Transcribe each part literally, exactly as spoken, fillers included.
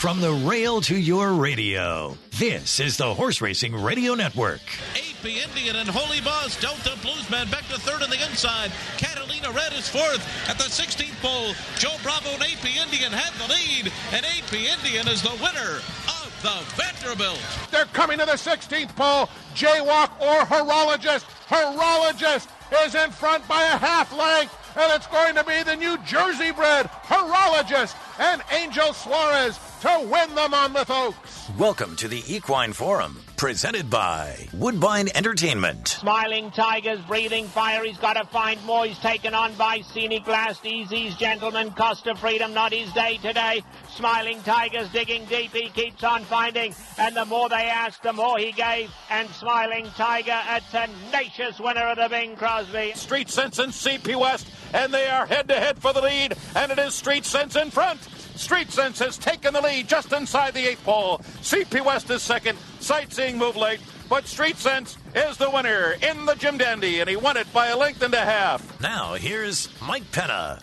From the rail to your radio, this is the Horse Racing Radio Network. A P Indian and Holy Boss dealt the Bluesman back to third on the inside. Catalina Red is fourth at the sixteenth pole. Joe Bravo and A P Indian had the lead, and A P Indian is the winner of the Vanderbilt. They're coming to the sixteenth pole. Jaywalk or Horologist. Horologist is in front by a half length, and it's going to be the New Jersey bred Horologist and Angel Suarez to win the Monmouth Oaks. Welcome to the Equine Forum, presented by Woodbine Entertainment. Smiling Tigers, breathing fire. He's got to find more. He's taken on by Scenic Last, Easy's Gentleman, Costa Freedom, not his day today. Smiling Tigers digging deep. He keeps on finding, and the more they asked, the more he gave. And Smiling Tiger, a tenacious winner of the Bing Crosby. Street Sense and C P West, and they are head-to-head for the lead, and it is Street Sense in front. Street Sense has taken the lead just inside the eighth pole. C P West is second. Sightseeing move late, but Street Sense is the winner in the Jim Dandy, and he won it by a length and a half. Now here's Mike Penna.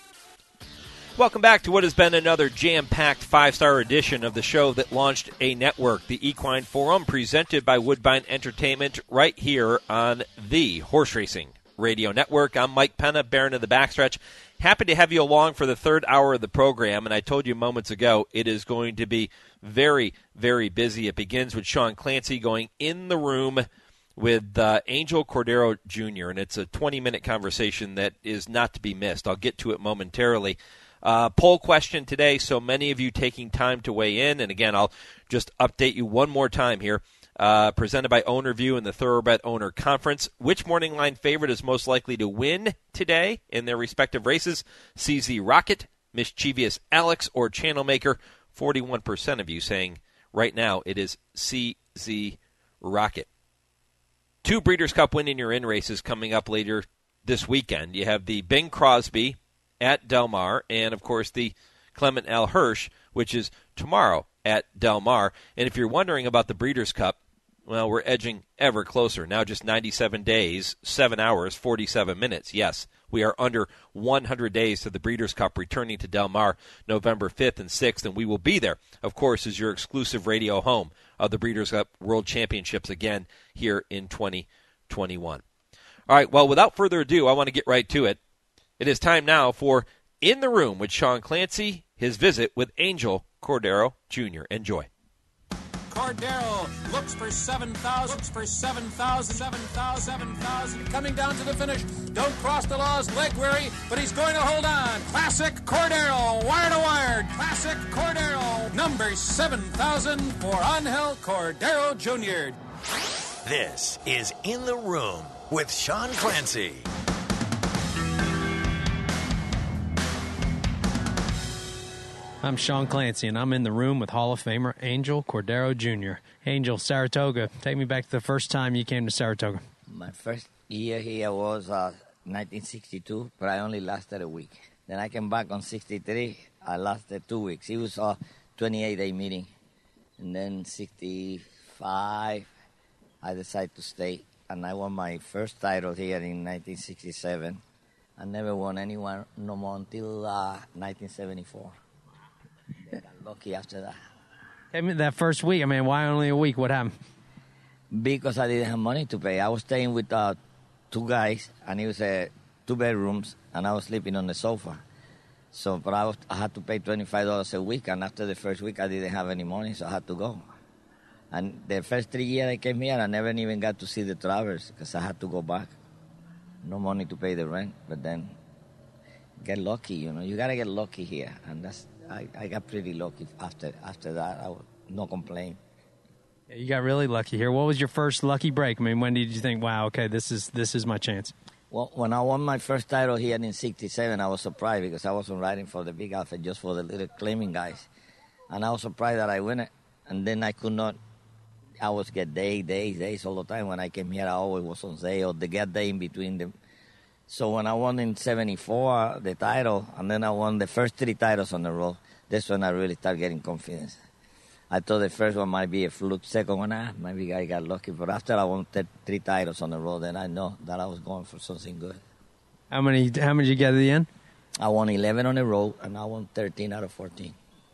Welcome back to what has been another jam-packed five-star edition of the show that launched a network, the Equine Forum, presented by Woodbine Entertainment, right here on the Horse Racing Radio Network. I'm Mike Penna, Baron of the Backstretch. Happy to have you along for the third hour of the program, and I told you moments ago it is going to be very, very busy. It begins with Sean Clancy going in the room with uh, Angel Cordero Junior, and it's a twenty-minute conversation that is not to be missed. I'll get to it momentarily. Uh, poll question today, so many of you taking time to weigh in, and again, I'll just update you one more time here. Uh, presented by OwnerView and the Thoroughbred Owner Conference. Which morning line favorite is most likely to win today in their respective races? C Z Rocket, Mischievous Alex, or Channel Maker? forty-one percent of you saying right now it is C Z Rocket. Two Breeders' Cup Win in Your In races coming up later this weekend. You have the Bing Crosby at Del Mar, and of course the Clement L. Hirsch, which is tomorrow at Del Mar. And if you're wondering about the Breeders' Cup, well, we're edging ever closer. Now just ninety-seven days, seven hours, forty-seven minutes. Yes, we are under one hundred days to the Breeders' Cup returning to Del Mar November fifth and sixth, and we will be there, of course, as your exclusive radio home of the Breeders' Cup World Championships again here in twenty twenty-one. All right, well, without further ado, I want to get right to it. It is time now for In the Room with Sean Clancy, his visit with Angel Cordero Junior Enjoy. Cordero looks for seven thousand, looks for seven thousand, seven thousand, seven thousand. Coming down to the finish. Don't cross the laws, leg weary, but he's going to hold on. Classic Cordero, wire to wire. Classic Cordero, number seven thousand for Angel Cordero Junior This is In the Room with Sean Clancy. I'm Sean Clancy, and I'm in the room with Hall of Famer Angel Cordero Junior Angel, Saratoga, take me back to the first time you came to Saratoga. My first year here was uh, nineteen sixty-two, but I only lasted a week. Then I came back on sixty-three. I lasted two weeks. It was a twenty-eight day meeting. And then sixty-five, I decided to stay. And I won my first title here in nineteen sixty-seven. I never won anyone no more until uh, nineteen seventy-four. Got lucky after that. I mean, that first week, I mean, why only a week? What happened? Because I didn't have money to pay. I was staying with uh, two guys, and it was uh, two bedrooms, and I was sleeping on the sofa. So, but I, was, I had to pay twenty-five dollars a week, and after the first week, I didn't have any money, so I had to go. And the first three years I came here, I never even got to see the Travers because I had to go back. No money to pay the rent, but then get lucky, you know. You got to get lucky here, and that's I, I got pretty lucky after after that. I would, no complaint. Yeah, you got really lucky here. What was your first lucky break? I mean, when did you think, wow, okay, this is this is my chance? Well, when I won my first title here in sixty-seven, I was surprised because I wasn't riding for the big outfit, just for the little claiming guys. And I was surprised that I win it. And then I could not, I was get days, days, days all the time. When I came here, I always was on sale, the get day in between them. So when I won in seventy-four, the title, and then I won the first three titles on the road, that's when I really started getting confidence. I thought the first one might be a fluke, second one, ah, maybe I got lucky. But after I won th- three titles on the road, then I know that I was going for something good. How many How many did you get at the end? I won eleven on the road, and I won thirteen out of fourteen.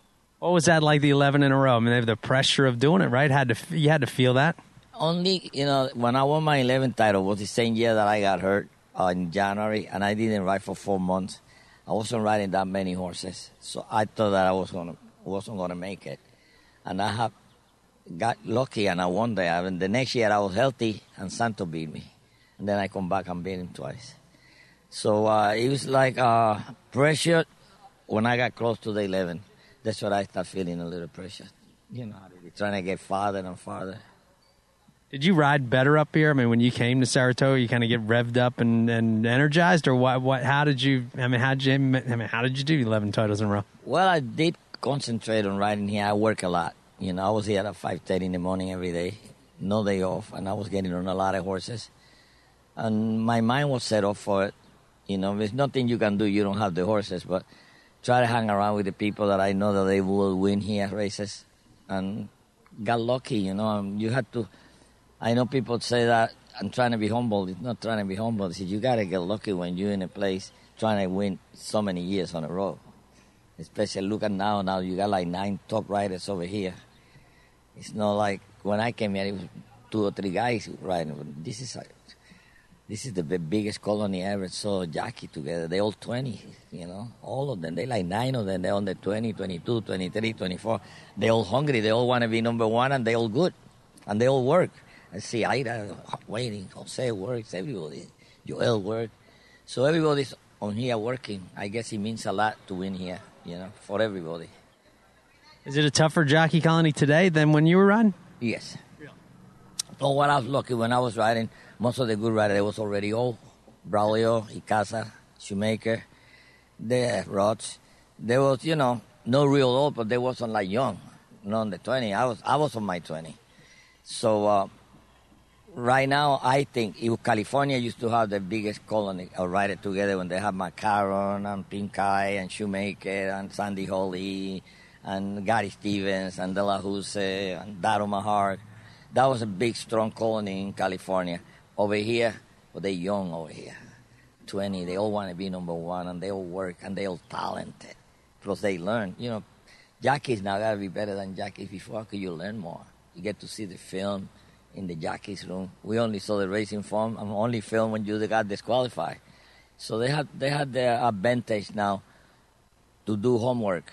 What was that like, the eleven in a row? I mean, they have the pressure of doing it, right? Had to You had to feel that? Only, you know, when I won my eleventh title was the same year that I got hurt uh, in January, and I didn't ride for four months. I wasn't riding that many horses, so I thought that I was gonna wasn't gonna make it, and I have got lucky and I won there. And the next year I was healthy, and Santo beat me, and then I come back and beat him twice. So uh, it was like uh, pressure when I got close to the eleven. That's what I start feeling, a little pressure. You know, trying to get farther and farther. Did you ride better up here? I mean, when you came to Saratoga, you kind of get revved up and, and energized, or what? What? How did you? I mean, how did you? I mean, how did you do eleven titles in a row? Well, I did concentrate on riding here. I work a lot. You know, I was here at five thirty in the morning every day, no day off, and I was getting on a lot of horses, and my mind was set up for it. You know, there's nothing you can do. You don't have the horses, but try to hang around with the people that I know that they will win here races, and got lucky. You know, um, you had to. I know people say that I'm trying to be humble. It's not trying to be humble. It's you got to get lucky when you're in a place trying to win so many years on a row. Especially look at now. Now you got like nine top riders over here. It's not like when I came here, it was two or three guys riding. This is like, this is the biggest colony I ever saw jockey together. They all twenty, you know, all of them. They like nine of them. They're under twenty, twenty-two, twenty-three, twenty-four. They all hungry. They all want to be number one, and they all good, and they all work. I see Ida waiting, Jose works, everybody, Joel works. So everybody's on here working. I guess it means a lot to win here, you know, for everybody. Is it a tougher jockey colony today than when you were riding? Yes. Yeah. Oh, what I was lucky when I was riding, most of the good riders, they was already old. Braulio, Icaza, Shoemaker, the Rods. There was, you know, no real old, but they wasn't like young, not on the twenty. I was, I was on my twenty. So, uh, right now, I think if California used to have the biggest colony of riders together when they have Macaron and Pincay and Shoemaker and Sandy Holly and Gary Stevens and De La Huse and Daro Mahar. That was a big, strong colony in California. Over here, well, they're young over here. twenty, they all want to be number one, and they all work, and they all talented. Plus, they learn. You know, jockeys now got to be better than jockeys before because you learn more. You get to see the film in the jockey's room. We only saw the racing form and only film when you got disqualified. So they had they had their advantage now to do homework.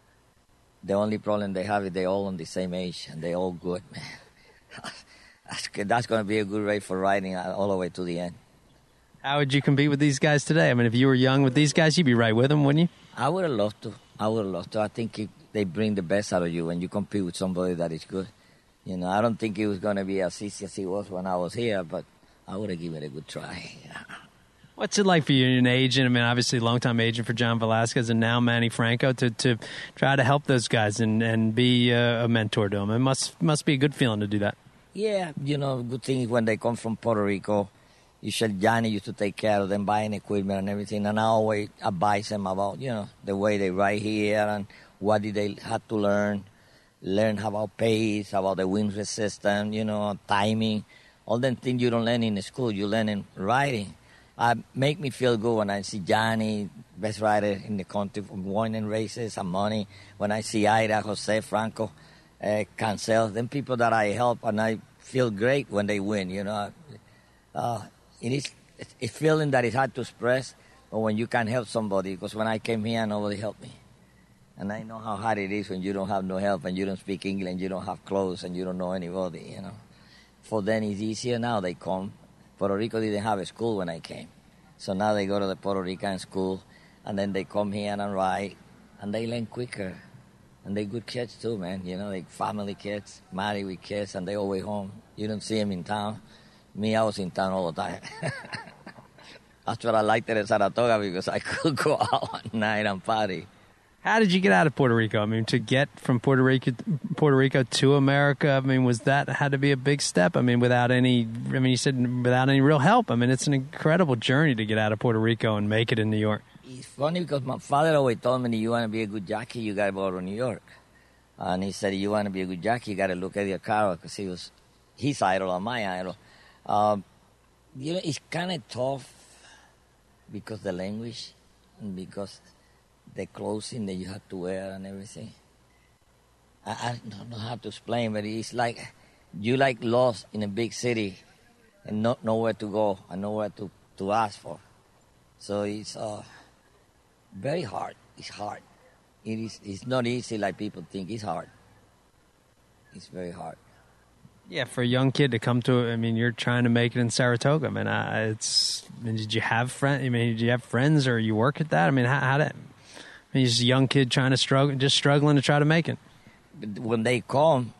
The only problem they have is they're all on the same age and they're all good, man. that's that's going to be a good race for riding all the way to the end. How would you compete with these guys today? I mean, if you were young with these guys, you'd be right with them, wouldn't you? I would have loved to. I would have loved to. I think it, they bring the best out of you when you compete with somebody that is good. You know, I don't think it was going to be as easy as it was when I was here, but I would have given it a good try. What's it like for you, an agent? I mean, obviously, longtime agent for John Velasquez and now Manny Franco to, to try to help those guys and, and be a, a mentor to them. It must must be a good feeling to do that. Yeah, you know, good thing is when they come from Puerto Rico, you said Johnny used to take care of them, buying equipment and everything, and I always advise them about, you know, the way they ride here and what did they have to learn. Learn about pace, about the wind resistance, you know, timing, all the things you don't learn in school, you learn in riding. Uh, make me feel good when I see Johnny, best rider in the country, from winning races and money. When I see Ida, Jose, Franco, uh, Cancel, them people that I help, and I feel great when they win, you know. Uh, it is a feeling that is hard to express, but when you can help somebody, because when I came here, nobody helped me. And I know how hard it is when you don't have no help and you don't speak English, you don't have clothes, and you don't know anybody, you know. For them, it's easier now. They come. Puerto Rico didn't have a school when I came. So now they go to the Puerto Rican school, and then they come here and ride, and they learn quicker. And they're good kids, too, man. You know, like family kids, married with kids, and they always home. You don't see them in town. Me, I was in town all the time. That's what I liked at Saratoga, because I could go out at night and party. How did you get out of Puerto Rico? I mean, to get from Puerto Rico, Puerto Rico to America, I mean, was that had to be a big step? I mean, without any, I mean, you said without any real help. I mean, it's an incredible journey to get out of Puerto Rico and make it in New York. It's funny because my father always told me that you want to be a good jockey, you got to go to New York. And he said, you want to be a good jockey, you got to look at your car, because he was his idol and my idol. Um, you know, it's kind of tough because the language and because the clothing that you have to wear and everything. I, I don't know how to explain, but it's like you like lost in a big city and not nowhere to go and nowhere to, to ask for. So it's uh, very hard. It's hard. It is. It's not easy like people think. It's hard. It's very hard. Yeah, for a young kid to come to, I mean, you're trying to make it in Saratoga. I mean, uh, it's. I mean, did you have friends? I mean, did you have friends, or you work at that? I mean, how, how did? I mean, you're just a young kid trying to struggle, just struggling to try to make it. When they come,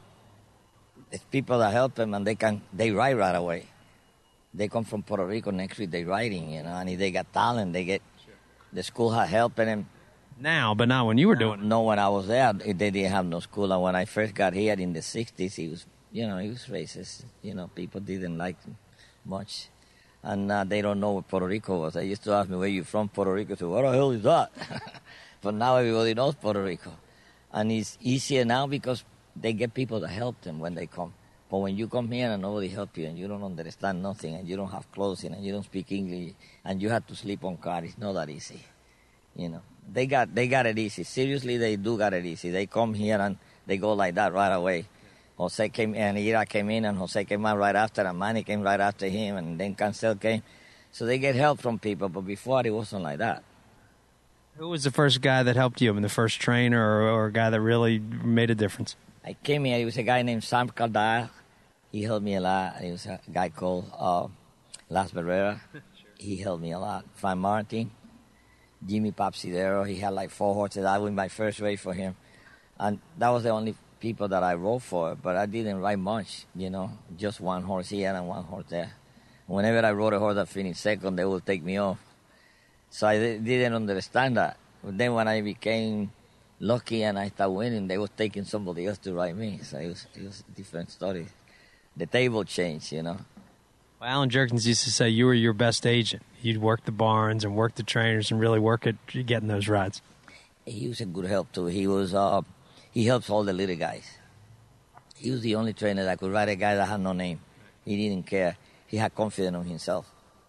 it's people that help them, and they can they write right away. They come from Puerto Rico next week. They writing, you know, and if they got talent, they get. The school had helping them. Now, but not when you were doing it. No, when I was there, they didn't have no school. And when I first got here in the sixties, he was. You know, he was racist. You know, people didn't like him much. And uh, they don't know what Puerto Rico was. They used to ask me, where you from, Puerto Rico? So, what the hell is that? But now everybody knows Puerto Rico. And it's easier now because they get people to help them when they come. But when you come here and nobody help you and you don't understand nothing and you don't have clothing and you don't speak English and you have to sleep on car, it's not that easy. You know, they got, they got it easy. Seriously, they do got it easy. They come here and they go like that right away. Jose came in, and Ira came in, and Jose came out right after, and Manny came right after him, and then Cancel came. So they get help from people, but before it wasn't like that. Who was the first guy that helped you? I mean, the first trainer or, or a guy that really made a difference? I came here, he was a guy named Sam Caldara. He helped me a lot. He was a guy called uh, Las Barrera. Sure. He helped me a lot. Frank Martin, Jimmy Papsidero. He had like four horses. I was my first race for him. And that was the only people that I rode for, but I didn't ride much, you know, just one horse here and one horse there. Whenever I rode a horse that finished second, they would take me off. So I didn't understand that. But then when I became lucky and I started winning, they was taking somebody else to ride me. So it was, it was a different story. The table changed, you know. Well, Alan Jerkins used to say you were your best agent. You'd work the barns and work the trainers and really work at getting those rides. He was a good help, too. He was... Uh, He helps all the little guys. He was the only trainer that could ride a guy that had no name. He didn't care. He had confidence in himself.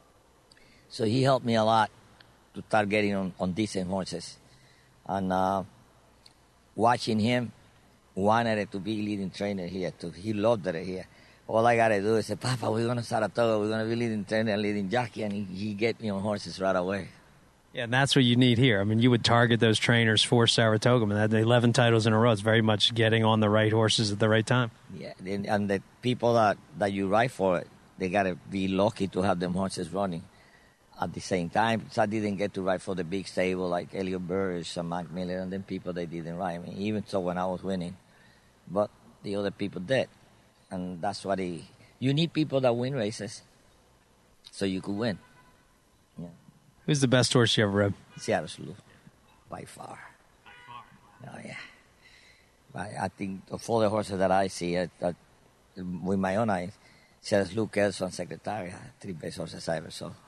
So he helped me a lot to start getting on, on decent horses. And uh, watching him, wanted it to be leading trainer here too. He loved it here. All I got to do is say, Papa, we're going to Saratoga. We're going to be leading trainer and leading jockey. And he, he get me on horses right away. Yeah, and that's what you need here. I mean, you would target those trainers for Saratoga. I mean, they had eleven titles in a row. It's very much getting on the right horses at the right time. Yeah, and the people that, that you ride for, they got to be lucky to have them horses running at the same time. So I didn't get to ride for the big stable like Elliot Burris and Mac Miller, and then people, they didn't ride me, even so when I was winning. But the other people did. And that's what he... You need people that win races so you could win. Yeah. Who's the best horse you ever rode? Seattle Slew, by far. By far. Oh, yeah. I, I think of all the horses that I see, I, I, with my own eyes, Seattle Slew, Kelso, and Secretary, three best horses I ever saw.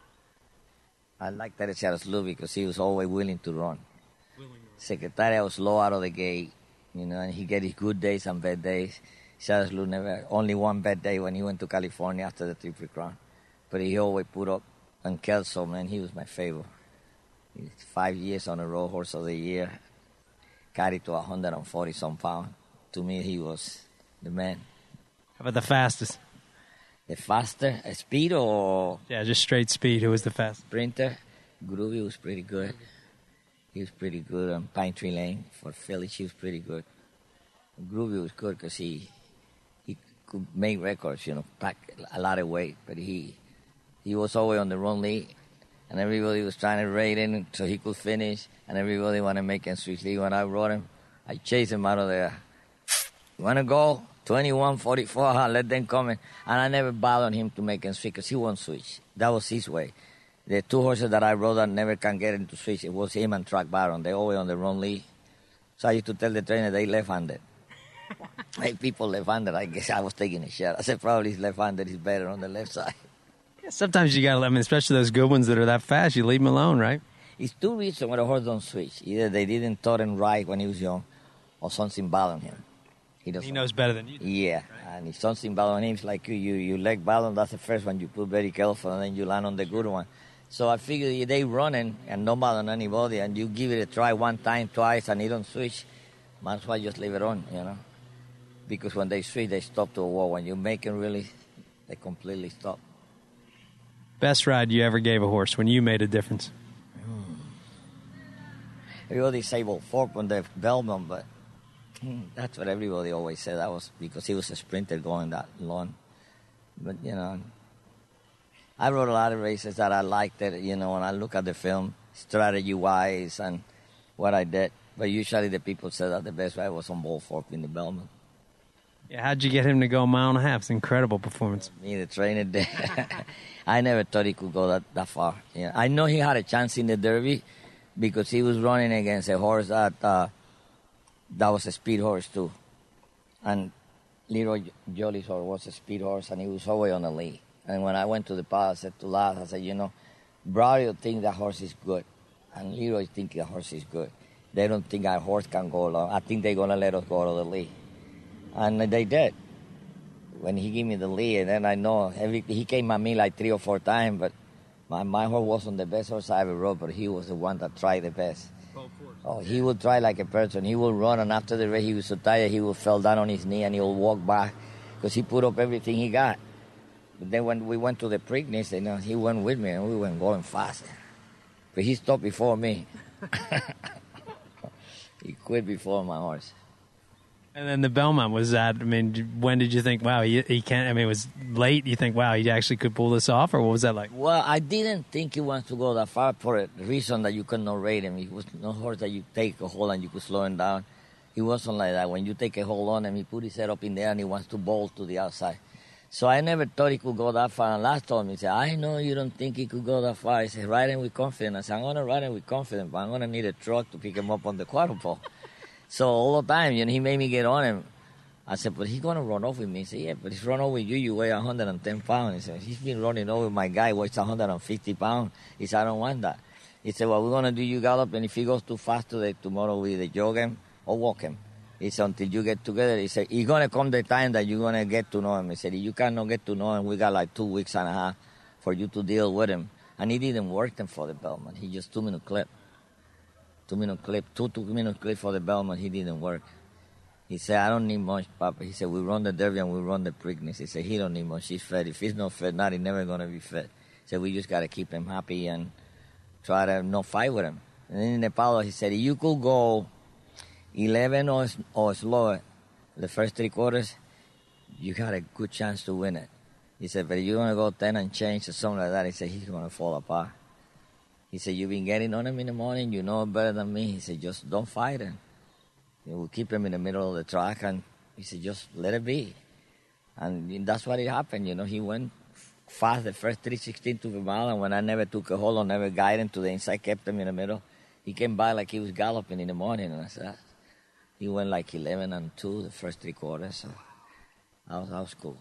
I like that Seattle Slew because he was always willing to run. Secretary was slow out of the gate, you know, and he get his good days and bad days. Seattle Slew never, only one bad day when he went to California after the Triple Crown. But he always put up. And Kelso, man, he was my favorite. He's five years on a road, horse of the year. Carried to one hundred forty some pounds. To me, he was the man. How about the fastest? The faster? A speed or? Yeah, just straight speed. Who was the fastest? Sprinter. Groovy was pretty good. He was pretty good on Pine Tree Lane. For Philly, he was pretty good. Groovy was good because he, he could make records, you know, pack a lot of weight. But he... He was always on the wrong lead, and everybody was trying to rate him so he could finish, and everybody wanted to make him switch lead. When I rode him, I chased him out of there. You want to go? twenty-one forty-four, I let them come in. And I never bothered him to make him switch because he won't switch. That was his way. The two horses that I rode that never can get him to switch, it was him and Track Baron. They're always on the wrong lead. So I used to tell the trainer they left-handed. Hey, people left-handed, I guess I was taking a shot. I said probably he's left-handed, he's better on the left side. Sometimes you got to, I mean, especially those good ones that are that fast, you leave them alone, right? It's two reasons why the horse don't switch. Either they didn't taught him right when he was young, or something bothered him. He, he knows better than you do. Yeah, right? And if something bothers him, it's like you, you, you leg balance, that's the first one you put very careful, and then you land on the good one. So I figure if they running and no bother anybody, and you give it a try one time, twice, and he don't switch, Might as well just leave it on, you know. Because when they switch, they stop to a wall. When you make them really, they completely stop. Best ride you ever gave a horse when you made a difference? Everybody say, well, Thorpe on the Belmont, but that's what everybody always said. That was because he was a sprinter going that long. But, you know, I rode a lot of races that I liked it, you know, when I look at the film, strategy-wise and what I did. But usually the people said that the best ride was on Bull Thorpe in the Belmont. Yeah, how'd you get him to go a mile and a half? It's an incredible performance. Me, the trainer did. I never thought he could go that, that far. You know, I know he had a chance in the Derby because he was running against a horse that uh, that was a speed horse too. And Leroy Jolly's horse was a speed horse, and he was always on the lead. And when I went to the palace, I said to Laz, I said, you know, Braulio thinks that horse is good, and Leroy thinks the horse is good. They don't think our horse can go long. I think they're going to let us go to the lead. And they did. When he gave me the lead, and then I know every, he came at me like three or four times, but my, my horse wasn't the best horse I ever rode, but he was the one that tried the best. Oh, he would try like a person. He would run, and after the race, he was so tired, he would fall down on his knee, and he would walk back because he put up everything he got. But then when we went to the Preakness, you know, he went with me, and we went going fast. But he stopped before me. He quit before my horse. And then the Belmont, was that, I mean, when did you think, wow, he, he can't, I mean, it was late, you think, wow, he actually could pull this off, or what was that like? Well, I didn't think he wants to go that far for a reason that you cannot rate him. He was no horse that you take a hold and you could slow him down. He wasn't like that. When you take a hold on him, he put his head up in there and he wants to bolt to the outside. So I never thought he could go that far. And last time he said, I know you don't think he could go that far. He said, ride him with confidence. I said, I'm going to ride him with confidence, but I'm going to need a truck to pick him up on the quarter pole. So all the time, you know, he made me get on him. I said, but he's going to run off with me. He said, yeah, but he's run off with you. You weigh one hundred ten pounds. He said, he's been running over my guy, weighs one hundred fifty pounds. He said, I don't want that. He said, well, we're going to do you gallop, and if he goes too fast today, tomorrow we either jog him or walk him. He said, until you get together, he said, it's going to come the time that you're going to get to know him. He said, if you cannot get to know him, we got like two weeks and a half for you to deal with him. And he didn't work them for the Belmont. He just two-minute clip. Two-minute clip, two two-minute clip for the Belmont. He didn't work. He said, I don't need much, Papa. He said, we run the Derby and we run the Preakness. He said, he don't need much. He's fed. If he's not fed, not, he's never going to be fed. He said, we just got to keep him happy and try to not fight with him. And then in the Palo, he said, if you could go eleven or, or slower the first three quarters, you got a good chance to win it. He said, but if you're going to go ten and change or something like that, he said, he's going to fall apart. He said, you've been getting on him in the morning. You know better than me. He said, just don't fight him. We'll keep him in the middle of the track, and he said, just let it be. And that's what it happened. You know, he went fast the first three sixteen to the mile, and when I never took a hold or never guided him to the inside, kept him in the middle, he came by like he was galloping in the morning, and I said, he went like eleven and two the first three quarters, so that was, that was cool.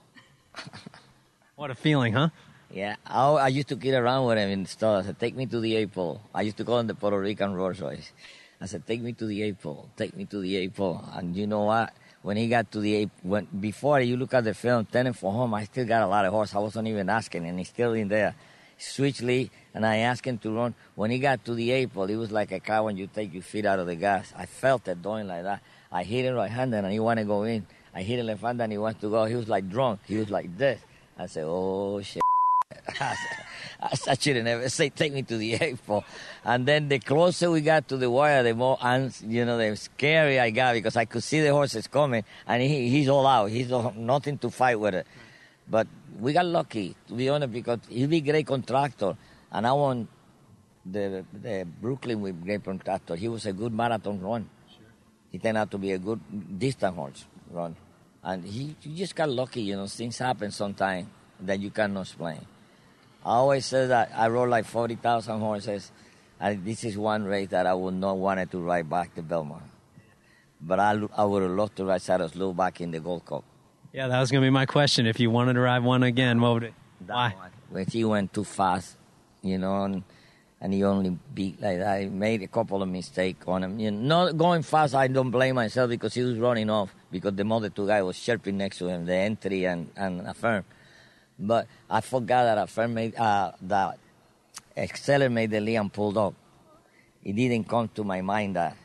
What a feeling, huh? Yeah, I, I used to kid around with him in the store. I said, take me to the eight pole. I used to call him the Puerto Rican Rolls Royce. I said, take me to the eight pole, take me to the eight pole. And you know what? When he got to the eight, when before you look at the film, Turning for Home, I still got a lot of horse. I wasn't even asking, and he's still in there. Switch lead, and I asked him to run. When he got to the eight pole, it was like a car when you take your feet out of the gas. I felt it doing like that. I hit him right-handed, and he wanted to go in. I hit him left-handed, and he wanted to go. He was like drunk. He was like this. I said, oh, shit. I, said, I should have never said, take me to the eight pole. And then the closer we got to the wire, the more, you know, the scary I got because I could see the horses coming, and he, he's all out. He's all, nothing to fight with it. But we got lucky, to be honest, because he'll be a great contractor. And I won the, the Brooklyn with great contractor. He was a good marathon run. Sure. He turned out to be a good distance horse run. And he, he just got lucky, you know, things happen sometimes that you cannot explain. I always say that I rode like forty thousand horses, and this is one race that I would not want to ride back to Belmont. But I, I would have loved to ride Cyrus Lou back in the Gold Cup. Yeah, that was going to be my question. If you wanted to ride one again, what would it? That Why? One. When he went too fast, you know, and, and he only beat like that. I made a couple of mistakes on him. You know, not going fast, I don't blame myself because he was running off because the other two guy was chirping next to him, the entry and, and Affirm. But I forgot that Affirm made, uh, that Exceller made the lead and pulled up. It didn't come to my mind that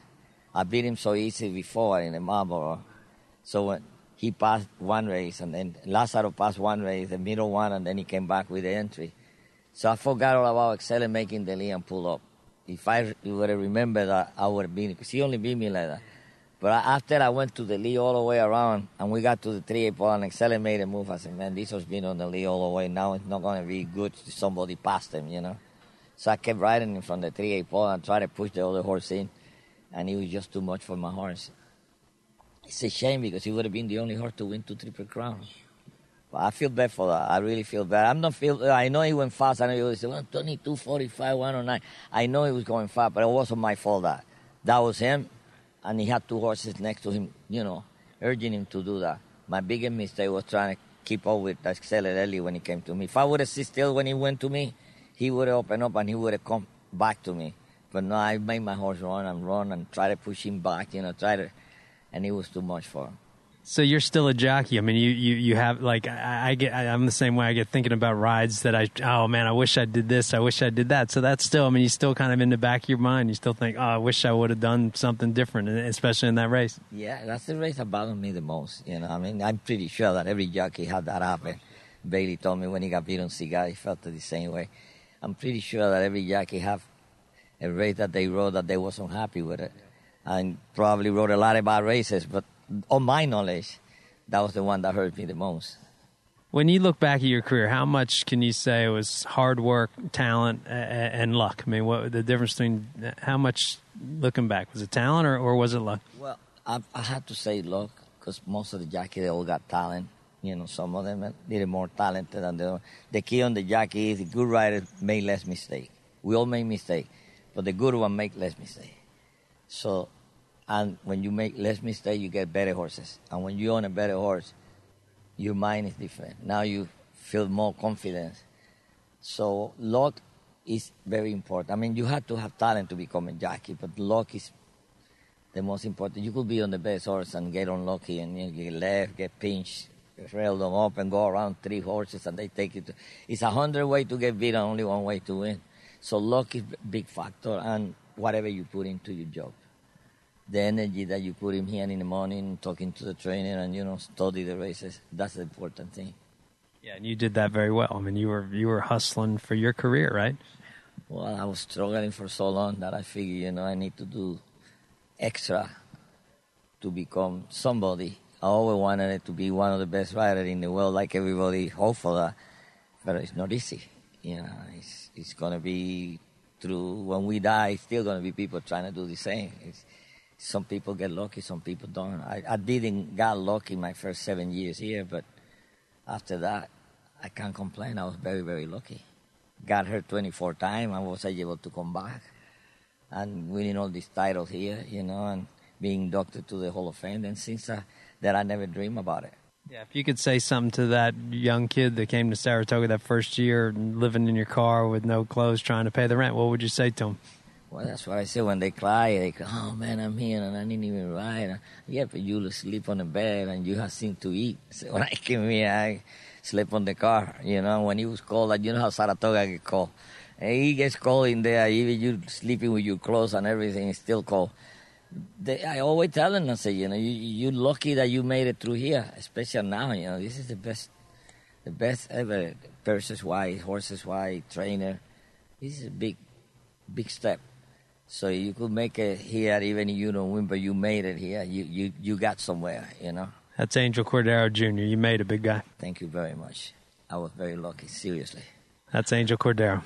I beat him so easy before in the Marlboro. So when he passed one race, and then Lazaro passed one race, the middle one, and then he came back with the entry. So I forgot all about Excel and making the lead and pull up. If I would have remembered that, I would have been, because he only beat me like that. But after I went to the lead all the way around, and we got to the three eight pole, and Excel made a move, I said, man, this has been on the lead all the way. Now it's not going to be good if somebody passed him, you know. So I kept riding him from the three eight pole and tried to push the other horse in, and it was just too much for my horse. It's a shame because he would have been the only horse to win two Triple Crowns. But I feel bad for that. I really feel bad. I'm not feel. I know he went fast. I know he was well, twenty-two forty-five, one oh nine. I know he was going fast, but it wasn't my fault. That that was him, and he had two horses next to him, you know, urging him to do that. My biggest mistake was trying to keep up with Exceler when he came to me. If I would have sit still when he went to me, he would have opened up and he would have come back to me. But no, I made my horse run and run and try to push him back, you know, try to, and it was too much for him. So you're still a jockey. I mean, you, you, you have, like, I, I get, I, I'm the same way. I get thinking about rides that I, oh man, I wish I did this. I wish I did that. So that's still, I mean, you still kind of in the back of your mind. You still think, oh, I wish I would have done something different, especially in that race. Yeah, that's the race that bothered me the most. You know, I mean, I'm pretty sure that every jockey had that happen. Bailey told me when he got beat on Cigar, he felt it the same way. I'm pretty sure that every jockey have a race that they rode that they wasn't happy with it. And probably rode a lot of bad races, but on my knowledge, that was the one that hurt me the most. When you look back at your career, how much can you say was hard work, talent, and luck? I mean, what the difference between how much, looking back, was it talent or, or was it luck? Well, I, I had to say luck because most of the jockeys, they all got talent. You know, some of them are more talented than the other. The key on the jockey is the good riders make less mistake. We all make mistakes, but the good one make less mistake. So, and when you make less mistakes, you get better horses. And when you own a better horse, your mind is different. Now you feel more confidence. So luck is very important. I mean, you have to have talent to become a jockey, but luck is the most important. You could be on the best horse and get unlucky and you know, get left, get pinched, rail them up and go around three horses and they take it. To, it's a hundred way to get beat and only one way to win. So luck is a big factor and whatever you put into your job. The energy that you put in here in the morning, talking to the trainer and, you know, study the races, that's the important thing. Yeah, and you did that very well. I mean, you were you were hustling for your career, right? Well, I was struggling for so long that I figured, you know, I need to do extra to become somebody. I always wanted it to be one of the best riders in the world, like everybody hoped for that. But it's not easy. You know, it's, it's going to be through, when we die, it's still going to be people trying to do the same. It's, some people get lucky, some people don't. I, I didn't got lucky my first seven years here, but after that, I can't complain. I was very, very lucky. Got hurt twenty-four times. I was able to come back and winning all these titles here, you know, and being inducted to the Hall of Fame. And since uh, that, I never dreamed about it. Yeah, if you could say something to that young kid that came to Saratoga that first year, living in your car with no clothes, trying to pay the rent, what would you say to him? Well, that's what I say when they cry. They go, oh, man, I'm here and I didn't even ride. Yeah, but you sleep on the bed and you have things to eat. So when I came here, I slept on the car, you know. When it was cold, like, you know how Saratoga gets cold. And it gets cold in there. Even you sleeping with your clothes and everything, it's still cold. They, I always tell them, I say, you know, you, you're lucky that you made it through here, especially now, you know. This is the best, the best ever. Purses-wise, horses-wise, trainer. This is a big, big step. So you could make it here, even if you don't win, but you made it here. You you, you got somewhere, you know. That's Angel Cordero Junior You made it, big guy. Thank you very much. I was very lucky, seriously. That's Angel Cordero.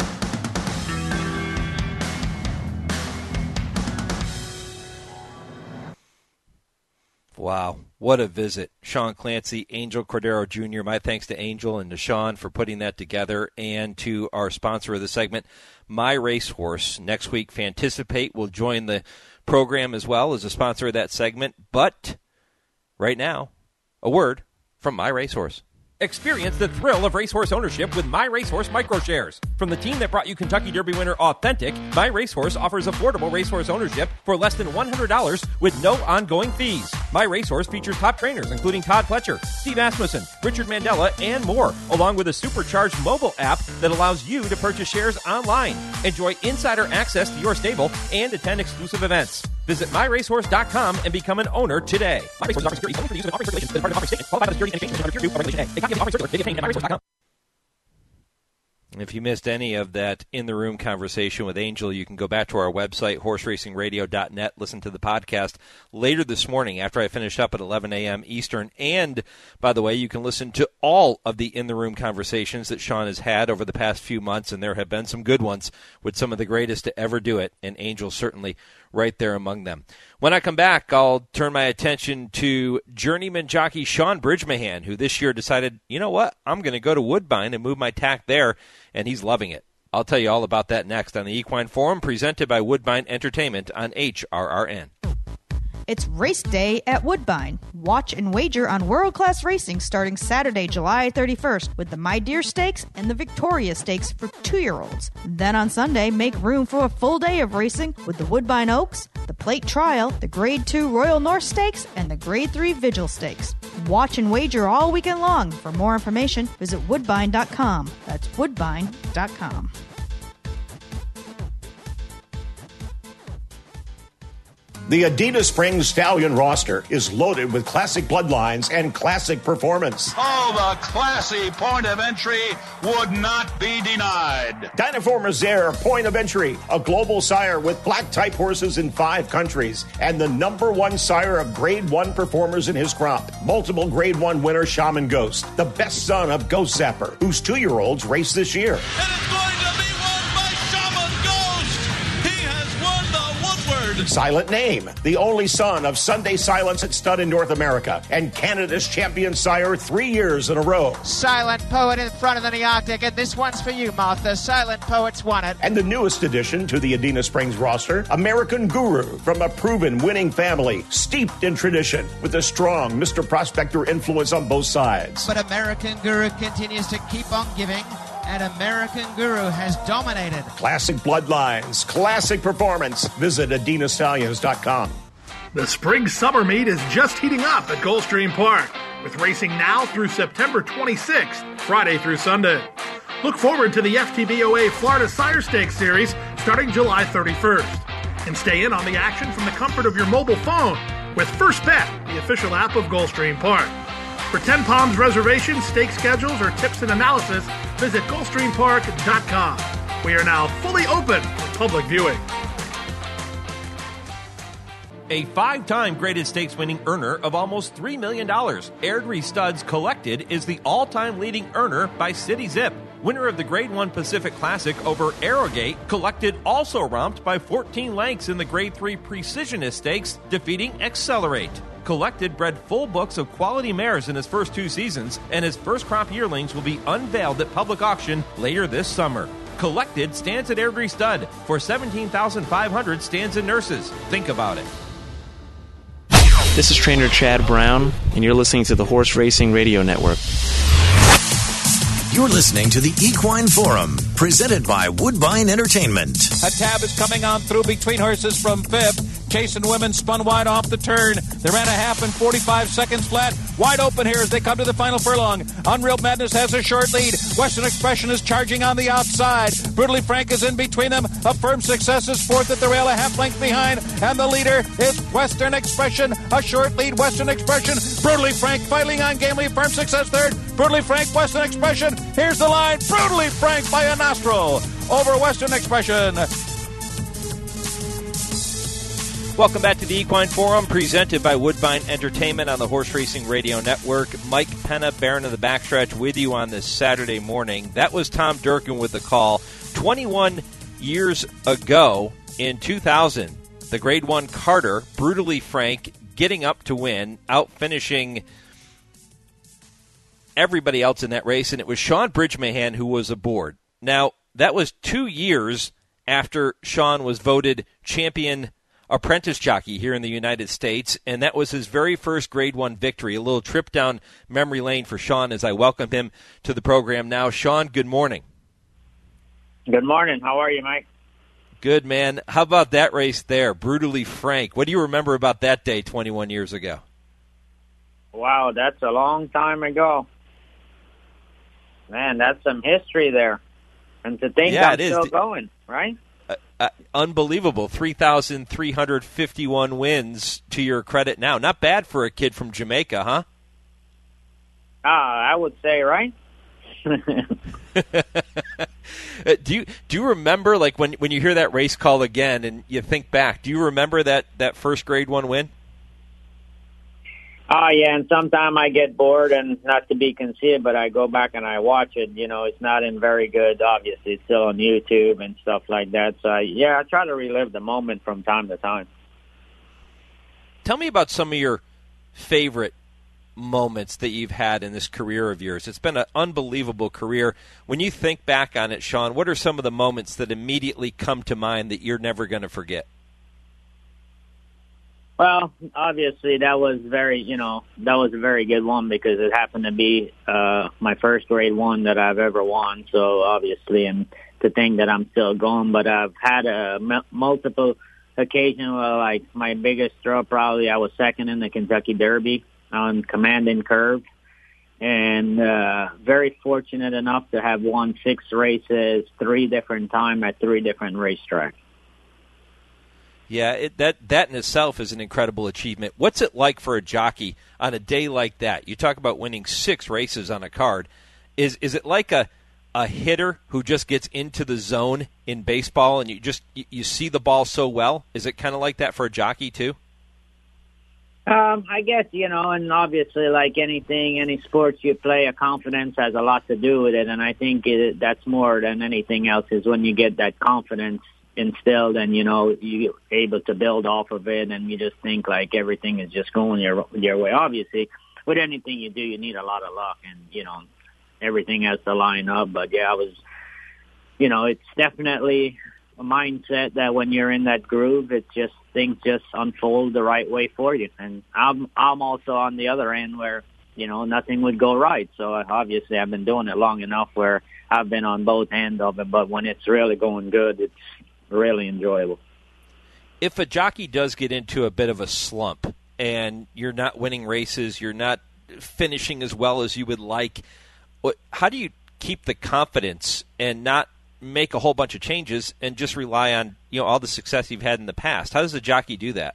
Wow, what a visit. Sean Clancy, Angel Cordero Junior My thanks to Angel and to Sean for putting that together, and to our sponsor of the segment, My Racehorse. Next week, Fanticipate will join the program as well as a sponsor of that segment. But right now, a word from My Racehorse. Experience the thrill of racehorse ownership with My Racehorse Microshares. From the team that brought you Kentucky Derby winner Authentic, My Racehorse offers affordable racehorse ownership for less than one hundred dollars with no ongoing fees. My Racehorse features top trainers including Todd Pletcher, Steve Asmussen, Richard Mandela, and more, along with a supercharged mobile app that allows you to purchase shares online. Enjoy insider access to your stable and attend exclusive events. Visit my racehorse dot com and become an owner today. My Racehorse offers securities only for use with offering circulations as part of offering statement. Qualified by the Securities and Exchange Commission under Tier two of Regulation A. A copy of the offering circular may be obtained at my racehorse dot com. If you missed any of that in-the-room conversation with Angel, you can go back to our website, horse racing radio dot net, listen to the podcast later this morning after I finish up at eleven a.m. Eastern. And, by the way, you can listen to all of the in-the-room conversations that Sean has had over the past few months, and there have been some good ones with some of the greatest to ever do it, and Angel's certainly right there among them. When I come back, I'll turn my attention to journeyman jockey Sean Bridgmohan, who this year decided, you know what, I'm going to go to Woodbine and move my tack there, and he's loving it. I'll tell you all about that next on the Equine Forum, presented by Woodbine Entertainment on H R R N. It's race day at Woodbine. Watch and wager on world-class racing starting Saturday, July thirty-first with the My Deer Stakes and the Victoria Stakes for two-year-olds. Then on Sunday, make room for a full day of racing with the Woodbine Oaks, the Plate Trial, the Grade two Royal North Stakes, and the Grade three Vigil Stakes. Watch and wager all weekend long. For more information, visit woodbine dot com. That's woodbine dot com. The Adidas Springs Stallion roster is loaded with classic bloodlines and classic performance. Oh, the classy point of entry would not be denied. Dynafor Mazare Point of Entry, a global sire with black-type horses in five countries, and the number one sire of Grade one performers in his crop. Multiple Grade one winner Shaman Ghost, the best son of Ghost Zapper, whose two-year-olds race this year. And it's going to be won by Shaman Ghost. He has won the Woodward. Silent Name, the only son of Sunday Silence at Stud in North America, and Canada's champion sire three years in a row. Silent Poet in front of the Nearctic, and this one's for you, Martha. Silent Poet's won it. And the newest addition to the Adidas Springs roster, American Guru, from a proven winning family, steeped in tradition, with a strong Mister Prospector influence on both sides. But American Guru continues to keep on giving, and American Guru has dominated. Classic bloodlines, classic performance. Visit Adina Stallions dot com. The spring summer meet is just heating up at Gulfstream Park, with racing now through September twenty-sixth, Friday through Sunday. Look forward to the F T B O A Florida Sire Stakes Series starting July thirty-first. And stay in on the action from the comfort of your mobile phone with First Bet, the official app of Gulfstream Park. For Ten Palms reservations, stake schedules, or tips and analysis, visit Gulfstream Park dot com. We are now fully open for public viewing. A five-time graded stakes winning earner of almost three million dollars, Airdrie Studs Collected is the all-time leading earner by City Zip. Winner of the Grade one Pacific Classic over Arrogate, Collected also romped by fourteen lengths in the Grade three Precisionist Stakes, defeating Accelerate. Collected bred full books of quality mares in his first two seasons, and his first crop yearlings will be unveiled at public auction later this summer. Collected stands at Airdrie Stud for seventeen thousand five hundred stands and nurses. Think about it. This is trainer Chad Brown, and you're listening to the Horse Racing Radio Network. You're listening to the Equine Forum, presented by Woodbine Entertainment. A tab is coming on through between horses from fifth. Chasing Women spun wide off the turn. They ran a half in forty-five seconds flat. Wide open here as they come to the final furlong. Unreal Madness has a short lead. Western Expression is charging on the outside. Brutally Frank is in between them. A Firm Success is fourth at the rail, a half length behind. And the leader is Western Expression. A short lead, Western Expression. Brutally Frank fighting on gamely. Firm Success third. Brutally Frank, Western Expression. Here's the line. Brutally Frank by a nostril over Western Expression. Welcome back to the Equine Forum, presented by Woodbine Entertainment on the Horse Racing Radio Network. Mike Penna, Baron of the Backstretch, with you on this Saturday morning. That was Tom Durkin with the call. twenty-one years ago, in two thousand, the Grade one Carter, Brutally Frank, getting up to win, out-finishing everybody else in that race, and it was Sean Bridgmohan who was aboard. Now, that was two years after Sean was voted champion apprentice jockey here in the United States, and that was his very first Grade one victory. A little trip down memory lane for Sean as I welcome him to the program now. Sean, good morning. Good morning. How are you, Mike? Good, man. How about that race there, Brutally Frank? What do you remember about that day twenty-one years ago? Wow, that's a long time ago. Man, that's some history there. And to think yeah, I'm it is. still going, right? Uh, uh, unbelievable. three thousand three hundred fifty-one wins to your credit now. Not bad for a kid from Jamaica, huh? Ah, I would say, right? do you do you remember, like, when when you hear that race call again and you think back, do you remember that, that first grade one win? Oh, yeah, and sometimes I get bored, and not to be conceited, but I go back and I watch it. You know, it's not in very good, obviously. It's still on YouTube and stuff like that. So, I, yeah, I try to relive the moment from time to time. Tell me about some of your favorite moments that you've had in this career of yours. It's been an unbelievable career. When you think back on it, Sean, what are some of the moments that immediately come to mind that you're never going to forget? Well, obviously that was very, you know, that was a very good one because it happened to be uh, my first grade one that I've ever won. So obviously, and to think that I'm still going, but I've had a m- multiple occasions where, like, my biggest throw, probably I was second in the Kentucky Derby on Command and Curve, and uh, very fortunate enough to have won six races, three different times at three different racetracks. Yeah, it, that that in itself is an incredible achievement. What's it like for a jockey on a day like that? You talk about winning six races on a card. Is is it like a a hitter who just gets into the zone in baseball and you just you, you see the ball so well? Is it kind of like that for a jockey too? Um, I guess, you know, and obviously, like anything, any sports you play, a confidence has a lot to do with it. And I think it, that's more than anything else is when you get that confidence instilled and, you know, you're able to build off of it and you just think like everything is just going your your way. Obviously, with anything you do, you need a lot of luck and, you know, everything has to line up. But, yeah, I was, you know, it's definitely a mindset that when you're in that groove, it just, things just unfold the right way for you. And I'm I'm also on the other end where, you know, nothing would go right. So obviously I've been doing it long enough where I've been on both ends of it. But when it's really going good, it's really enjoyable. If a jockey does get into a bit of a slump and you're not winning races, you're not finishing as well as you would like, what, how do you keep the confidence and not make a whole bunch of changes and just rely on, you know, all the success you've had in the past? How does a jockey do that?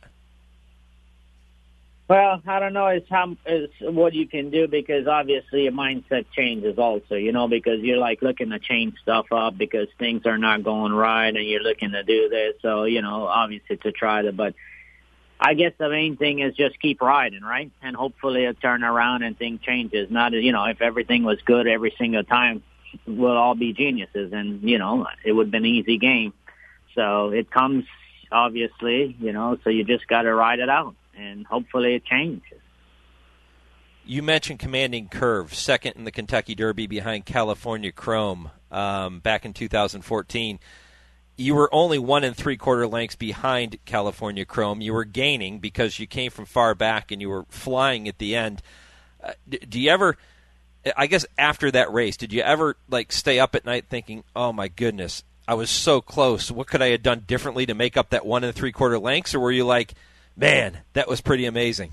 Well, I don't know. It's how it's what you can do because obviously your mindset changes also, you know, because you're like looking to change stuff up because things are not going right and you're looking to do this. So, you know, obviously to try to, but I guess the main thing is just keep riding, right? And hopefully it'll turn around and things changes. Not, you know, if everything was good every single time, we'll all be geniuses and, you know, it would have been an easy game. So it comes, obviously, you know, so you just got to ride it out. And hopefully it changes. You mentioned Commanding Curve, second in the Kentucky Derby behind California Chrome um, back in two thousand fourteen. You were only one and three-quarter lengths behind California Chrome. You were gaining because you came from far back and you were flying at the end. Uh, do you ever, I guess after that race, did you ever like stay up at night thinking, oh, my goodness, I was so close. What could I have done differently to make up that one and three-quarter lengths? Or were you like, man, that was pretty amazing?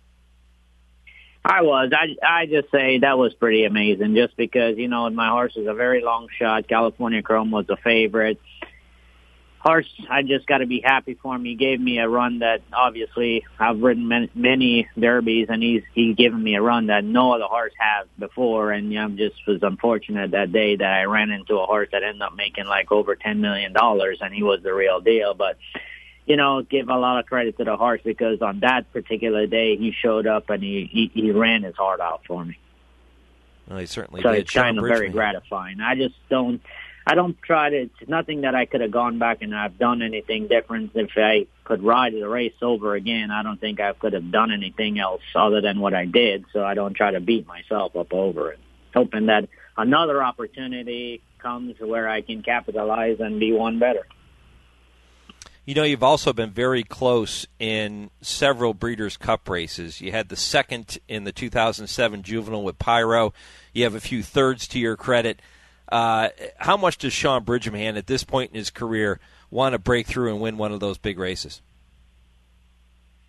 I was. I I just say that was pretty amazing just because, you know, my horse is a very long shot. California Chrome was a favorite. Horse, I just got to be happy for him. He gave me a run that obviously I've ridden many, many derbies, and he's he's given me a run that no other horse has before. And you know, I'm just was unfortunate that day that I ran into a horse that ended up making like over ten million dollars, and he was the real deal. But you know, give a lot of credit to the horse because on that particular day he showed up and he, he, he ran his heart out for me. Well, he certainly so did. It's kind of very gratifying. I just don't, I don't try to, it's nothing that I could have gone back and I've done anything different. If I could ride the race over again, I don't think I could have done anything else other than what I did. So I don't try to beat myself up over it. Hoping that another opportunity comes where I can capitalize and be one better. You know, you've also been very close in several Breeders' Cup races. You had the second in the two thousand seven Juvenile with Pyro. You have a few thirds to your credit. Uh, how much does Sean Bridgman, at this point in his career, want to break through and win one of those big races?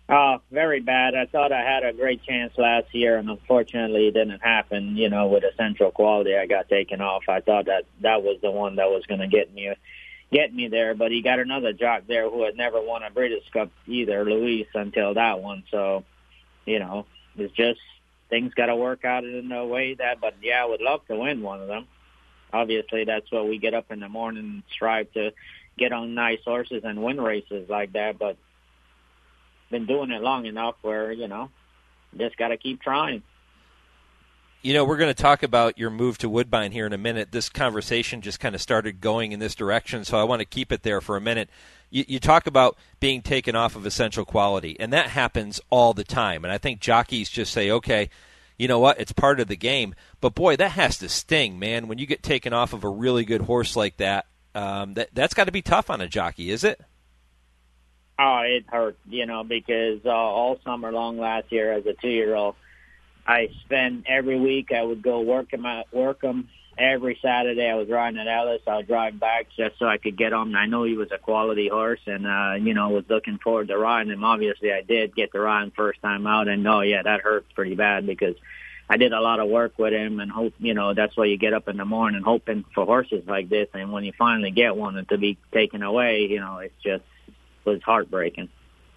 Oh, very bad. I thought I had a great chance last year, and unfortunately it didn't happen. You know, with Essential Quality, I got taken off. I thought that that was the one that was going to get me get me there, but he got another jock there who had never won a British Cup either, Luis, until that one. So, you know, it's just things got to work out in a way that, but yeah, I would love to win one of them. Obviously, that's what we get up in the morning and strive to get on nice horses and win races like that, but been doing it long enough where, you know, just got to keep trying. You know, we're going to talk about your move to Woodbine here in a minute. This conversation just kind of started going in this direction, so I want to keep it there for a minute. You, you talk about being taken off of Essential Quality, and that happens all the time. And I think jockeys just say, okay, you know what, it's part of the game. But, boy, that has to sting, man. When you get taken off of a really good horse like that, um, that that's got to be tough on a jockey, is it? Oh, it hurt, you know, because uh, all summer long last year as a two-year-old, I spent every week, I would go work him, out, work him. Every Saturday I was riding at Ellis. I would drive back just so I could get him. I know he was a quality horse and, uh, you know, was looking forward to riding him. Obviously, I did get to ride him first time out. And, oh, yeah, that hurt pretty bad because I did a lot of work with him and hope, you know, that's why you get up in the morning hoping for horses like this. And when you finally get one and to be taken away, you know, it's just was heartbreaking.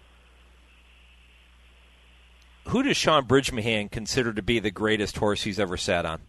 Who does Sean Bridgmohan consider to be the greatest horse he's ever sat on?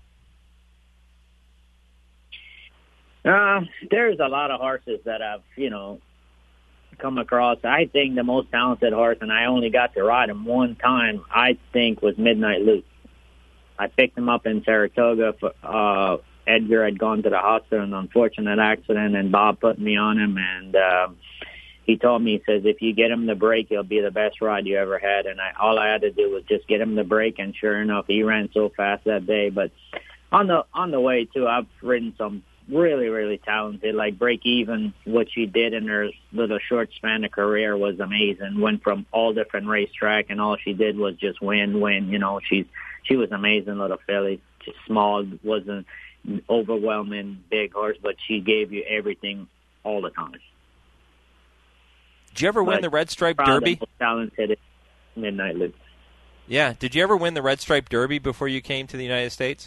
Uh, there's a lot of horses that I've, you know, come across. I think the most talented horse, and I only got to ride him one time, I think was Midnight Luke. I picked him up in Saratoga. For, uh, Edgar had gone to the hospital in an unfortunate accident, and Bob put me on him, and uh, he told me, he says, if you get him the break, he'll be the best ride you ever had. And I, all I had to do was just get him the break, and sure enough, he ran so fast that day. But on the on the way, too, I've ridden some really, really talented, like Break Even, what she did in her little short span of career was amazing. Went from all different racetrack, and all she did was just win, win. You know, she's she was amazing little filly. Just small, wasn't overwhelming, big horse, but she gave you everything all the time. Did you ever win But the Red Stripe probably Derby? the most talented is Midnight Luke. Yeah. Did you ever win the Red Stripe Derby before you came to the United States?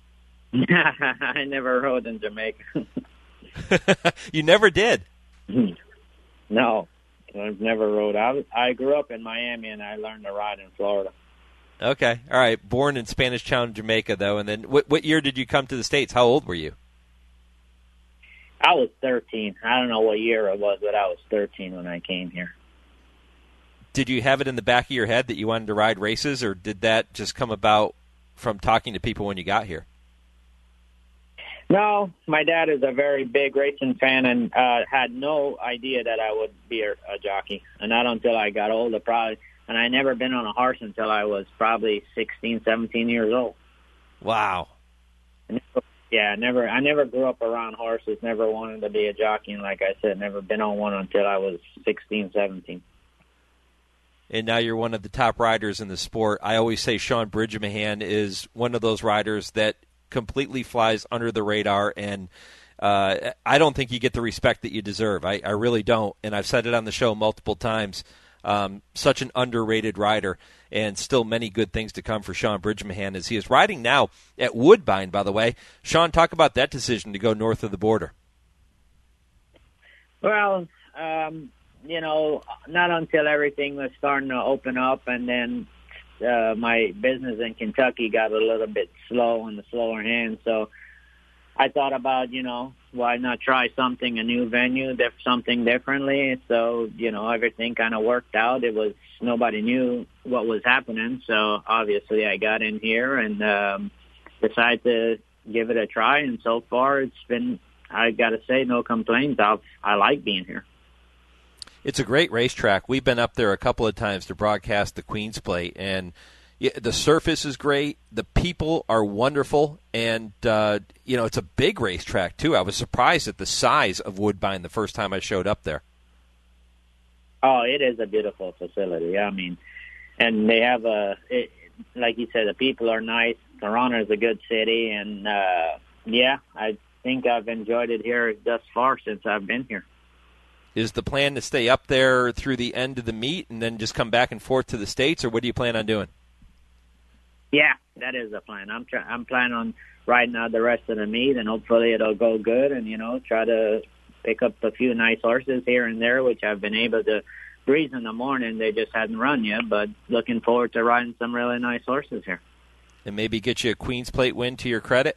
I never rode in Jamaica. You never did? No, I've never rode. I, I grew up in Miami, and I learned to ride in Florida. Okay. All right. Born in Spanish Town, Jamaica, though. And then what, what year did you come to the States? How old were you? I was thirteen. I don't know what year it was, but I was thirteen when I came here. Did you have it in the back of your head that you wanted to ride races, or did that just come about from talking to people when you got here? No, my dad is a very big racing fan and uh, had no idea that I would be a, a jockey. And not until I got older, probably. And I never been on a horse until I was probably sixteen, seventeen years old. Wow. Yeah, never. I never grew up around horses, never wanted to be a jockey. And like I said, never been on one until I was sixteen, seventeen. And now you're one of the top riders in the sport. I always say Sean Bridgmohan is one of those riders that completely flies under the radar, and uh, I don't think you get the respect that you deserve. I, I really don't, and I've said it on the show multiple times. Um, such an underrated rider, and still many good things to come for Sean Bridgmohan as he is riding now at Woodbine, by the way. Sean, talk about that decision to go north of the border. Well, um, you know, not until everything was starting to open up, and then uh, my business in Kentucky got a little bit slow on the slower hand, so I thought about, you know, why not try something, a new venue, def- something differently. So, you know, everything kind of worked out. It was, nobody knew what was happening. So obviously I got in here and um, decided to give it a try. And so far it's been, I got to say, no complaints. I've, I like being here. It's a great racetrack. We've been up there a couple of times to broadcast the Queen's Plate, and yeah, the surface is great. The people are wonderful, and uh, you know, it's a big racetrack too. I was surprised at the size of Woodbine the first time I showed up there. Oh, it is a beautiful facility. I mean, and they have a, it, like you said, the people are nice. Toronto is a good city, and uh, yeah, I think I've enjoyed it here thus far since I've been here. Is the plan to stay up there through the end of the meet and then just come back and forth to the States, or what do you plan on doing? Yeah, that is the plan. I'm try- I'm planning on riding out the rest of the meet, and hopefully it'll go good, and, you know, try to pick up a few nice horses here and there, which I've been able to breeze in the morning. They just hadn't run yet, but looking forward to riding some really nice horses here. And maybe get you a Queen's Plate win to your credit?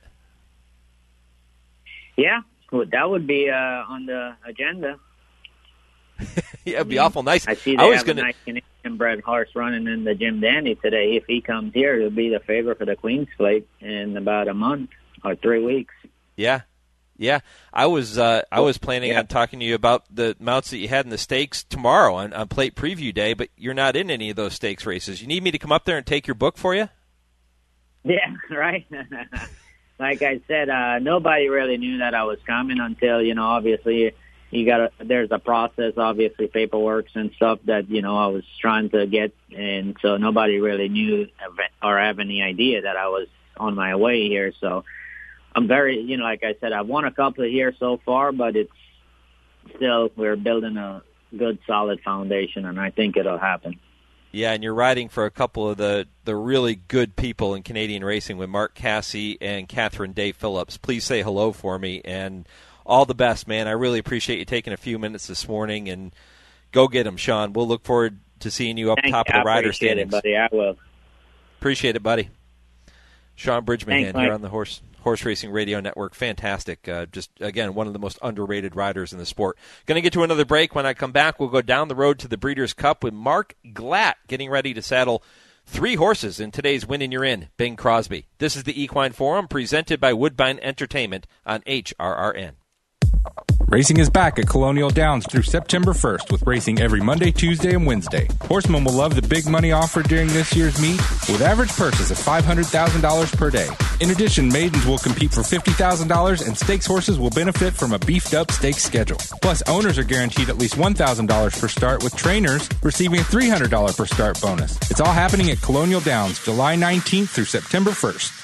Yeah, well, that would be uh, on the agenda. Yeah, it'd be awful nice. I see they I was have gonna... a nice Canadian-bred horse running in the Jim Dandy today. If he comes here, he'll be the favorite for the Queen's Plate in about a month or three weeks. Yeah, yeah. I was uh, I was planning yeah. on talking to you about the mounts that you had in the stakes tomorrow on, on Plate Preview Day, but you're not in any of those stakes races. You need me to come up there and take your book for you? Yeah, right. Like I said, uh, nobody really knew that I was coming until, you know, obviously you got to, there's a process, obviously paperwork and stuff that, you know, I was trying to get. And so nobody really knew or have any idea that I was on my way here. So I'm very, you know, like I said, I've won a couple of here so far, but it's still, we're building a good, solid foundation, and I think it'll happen. Yeah, and you're riding for a couple of the, the really good people in Canadian racing with Mark Casse and Catherine Day Phillips. Please say hello for me, and all the best, man. I really appreciate you taking a few minutes this morning, and go get them, Sean. We'll look forward to seeing you up Thank top you. of the rider I appreciate standings. it, buddy. I will. Appreciate it, buddy. Sean Bridgman Thanks, here Mike. on the Horse Horse Racing Radio Network. Fantastic. Uh, just, again, one of the most underrated riders in the sport. Going to get to another break. When I come back, we'll go down the road to the Breeders' Cup with Mark Glatt getting ready to saddle three horses in today's Win and You're In, Bing Crosby. This is the Equine Forum presented by Woodbine Entertainment on H R R N. Racing is back at Colonial Downs through September first with racing every Monday, Tuesday, and Wednesday. Horsemen will love the big money offered during this year's meet with average purses of five hundred thousand dollars per day. In addition, maidens will compete for fifty thousand dollars and stakes horses will benefit from a beefed-up stakes schedule. Plus, owners are guaranteed at least one thousand dollars per start, with trainers receiving a three hundred dollars per start bonus. It's all happening at Colonial Downs July nineteenth through September first.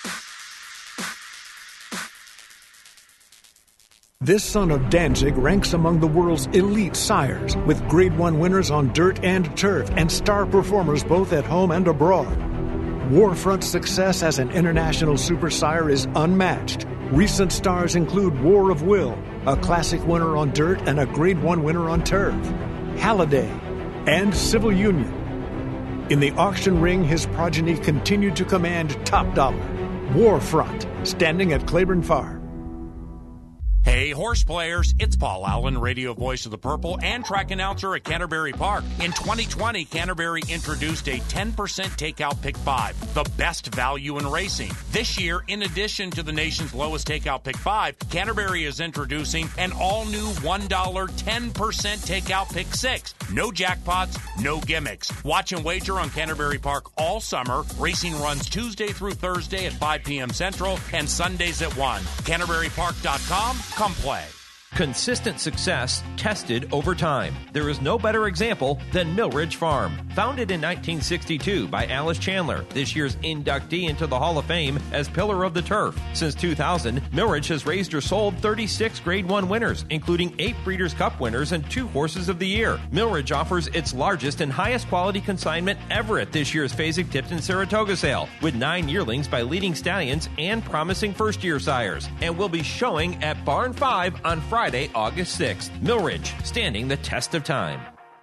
This son of Danzig ranks among the world's elite sires, with Grade one winners on dirt and turf and star performers both at home and abroad. Warfront's success as an international super sire is unmatched. Recent stars include War of Will, a classic winner on dirt and a Grade one winner on turf, Halliday, and Civil Union. In the auction ring, his progeny continued to command top dollar. Warfront, standing at Claiborne Farm. Hey, horse players, it's Paul Allen, radio voice of the Purple and track announcer at Canterbury Park. In twenty twenty, Canterbury introduced a ten percent takeout pick five, the best value in racing. This year, in addition to the nation's lowest takeout pick five, Canterbury is introducing an all-new one dollar ten percent takeout pick six. No jackpots, no gimmicks. Watch and wager on Canterbury Park all summer. Racing runs Tuesday through Thursday at five p.m. Central and Sundays at one. Canterbury Park dot com. Come play. Consistent success tested over time. There is no better example than Millridge Farm. Founded in nineteen sixty-two by Alice Chandler, this year's inductee into the Hall of Fame as Pillar of the Turf. Since two thousand, Millridge has raised or sold thirty-six Grade one winners, including eight Breeders' Cup winners and two Horses of the Year. Millridge offers its largest and highest quality consignment ever at this year's Fasig-Tipton Saratoga sale, with nine yearlings by leading stallions and promising first-year sires, and will be showing at Barn five on Friday, August sixth. Millridge, standing the test of time.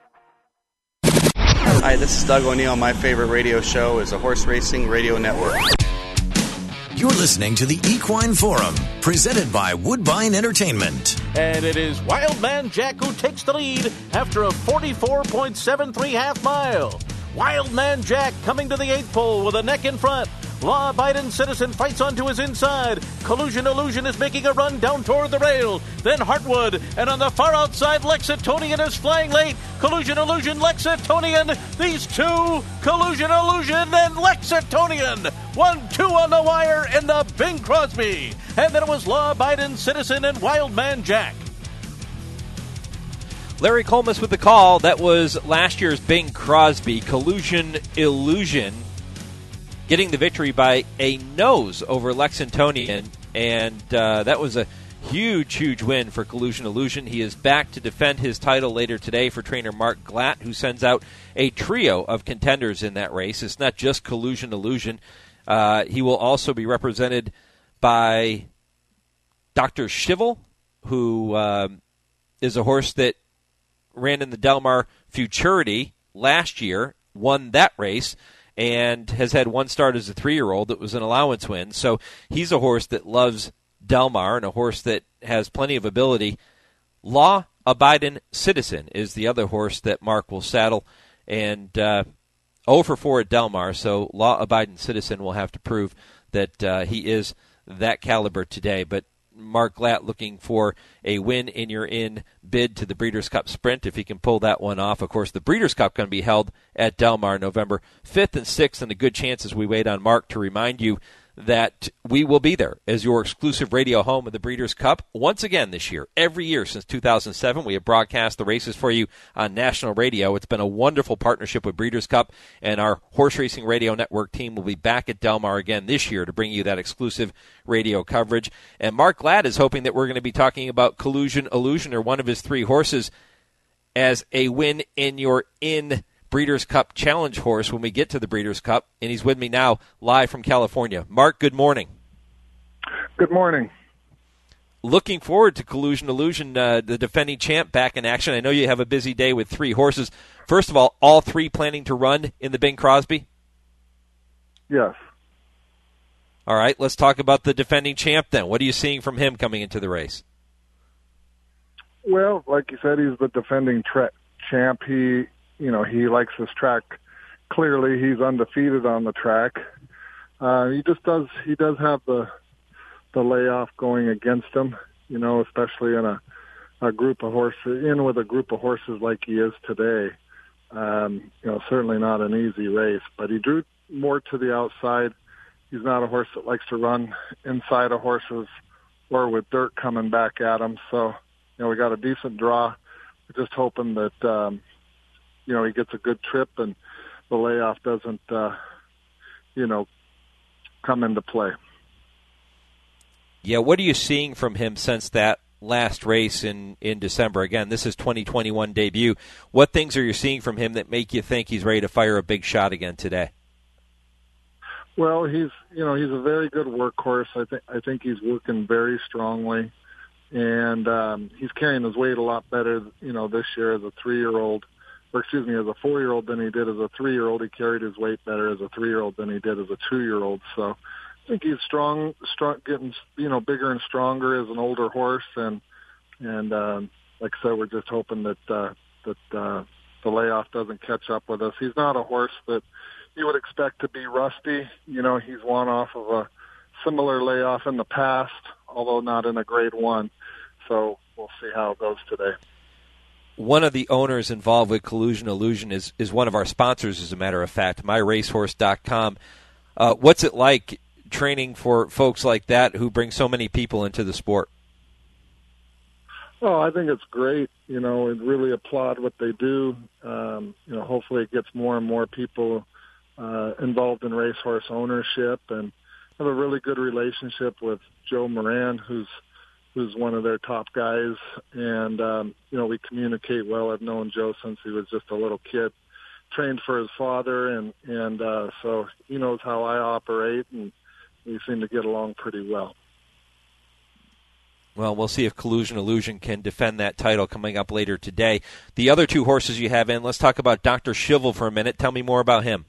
Hi, this is Doug O'Neill. My favorite radio show is the Horse Racing Radio Network. You're listening to the Equine Forum, presented by Woodbine Entertainment. And it is Wildman Jack who takes the lead after a forty-four point seven three half mile. Wildman Jack coming to the eighth pole with a neck in front. Law-abiding Citizen fights onto his inside. Collusion Illusion is making a run down toward the rail. Then Hartwood, and on the far outside, Lexitonian is flying late. Collusion Illusion, Lexitonian. These two, Collusion Illusion and Lexitonian. One, two on the wire in the Bing Crosby. And then it was Law-abiding Citizen and Wildman Jack. Larry Colmus with the call. That was last year's Bing Crosby. Collusion Illusion getting the victory by a nose over Lexingtonian, and uh, that was a huge, huge win for Collusion Illusion. He is back to defend his title later today for trainer Mark Glatt, who sends out a trio of contenders in that race. It's not just Collusion Illusion. Uh, he will also be represented by Doctor Schivel, who uh, is a horse that ran in the Del Mar Futurity last year, won that race, and has had one start as a three-year-old that was an allowance win. So he's a horse that loves Del Mar and a horse that has plenty of ability. Law Abiding Citizen is the other horse that Mark will saddle, and uh, oh for four at Del Mar, so Law Abiding Citizen will have to prove that uh, he is that caliber today. But Mark Glatt looking for a win in your in bid to the Breeders' Cup Sprint if he can pull that one off. Of course, the Breeders' Cup going to be held at Del Mar November fifth and sixth, and the good chances we wait on Mark to remind you that we will be there as your exclusive radio home of the Breeders' Cup once again this year. Every year since two thousand seven, we have broadcast the races for you on national radio. It's been a wonderful partnership with Breeders' Cup, and our Horse Racing Radio Network team will be back at Del Mar again this year to bring you that exclusive radio coverage. And Mark Glatt is hoping that we're going to be talking about Collusion Illusion, or one of his three horses, as a win in your in Breeders' Cup Challenge horse when we get to the Breeders' Cup, and he's with me now live from California. Mark, good morning. Good morning. Looking forward to Collusion Illusion, uh, the defending champ, back in action. I know you have a busy day with three horses. First of all, all three planning to run in the Bing Crosby? Yes. All right, let's talk about the defending champ then. What are you seeing from him coming into the race? Well, like you said, he's the defending tra- champ. He... You know, he likes this track. Clearly, he's undefeated on the track. Uh, he just does. He does have the the layoff going against him. You know, especially in a a group of horses, in with a group of horses like he is today. Um, you know, certainly not an easy race. But he drew more to the outside. He's not a horse that likes to run inside of horses or with dirt coming back at him. So, you know, we got a decent draw. We're just hoping that. Um, You know, he gets a good trip and the layoff doesn't, uh, you know, come into play. Yeah, what are you seeing from him since that last race in, in December? Again, this is twenty twenty-one debut. What things are you seeing from him that make you think he's ready to fire a big shot again today? Well, he's, you know, he's a very good workhorse. I think I think he's working very strongly, and um, he's carrying his weight a lot better, you know, this year as a three-year-old. Or excuse me, as a four-year-old than he did as a three-year-old. He carried his weight better as a three-year-old than he did as a two-year-old. So I think he's strong, strong, getting you know bigger and stronger as an older horse. And and um, like I said, we're just hoping that uh, that uh, the layoff doesn't catch up with us. He's not a horse that you would expect to be rusty. You know, he's won off of a similar layoff in the past, although not in a grade one. So we'll see how it goes today. One of the owners involved with Collusion Illusion is, is one of our sponsors, as a matter of fact, my racehorse dot com. Uh, what's it like training for folks like that who bring so many people into the sport? Oh, I think it's great. You know, and really applaud what they do. Um, you know, hopefully it gets more and more people uh, involved in racehorse ownership, and have a really good relationship with Joe Moran, who's who's one of their top guys. And, um, you know, we communicate well. I've known Joe since he was just a little kid, trained for his father, and, and uh, so he knows how I operate, and we seem to get along pretty well. Well, we'll see if Collusion Illusion can defend that title coming up later today. The other two horses you have in, let's talk about Doctor Schivel for a minute. Tell me more about him.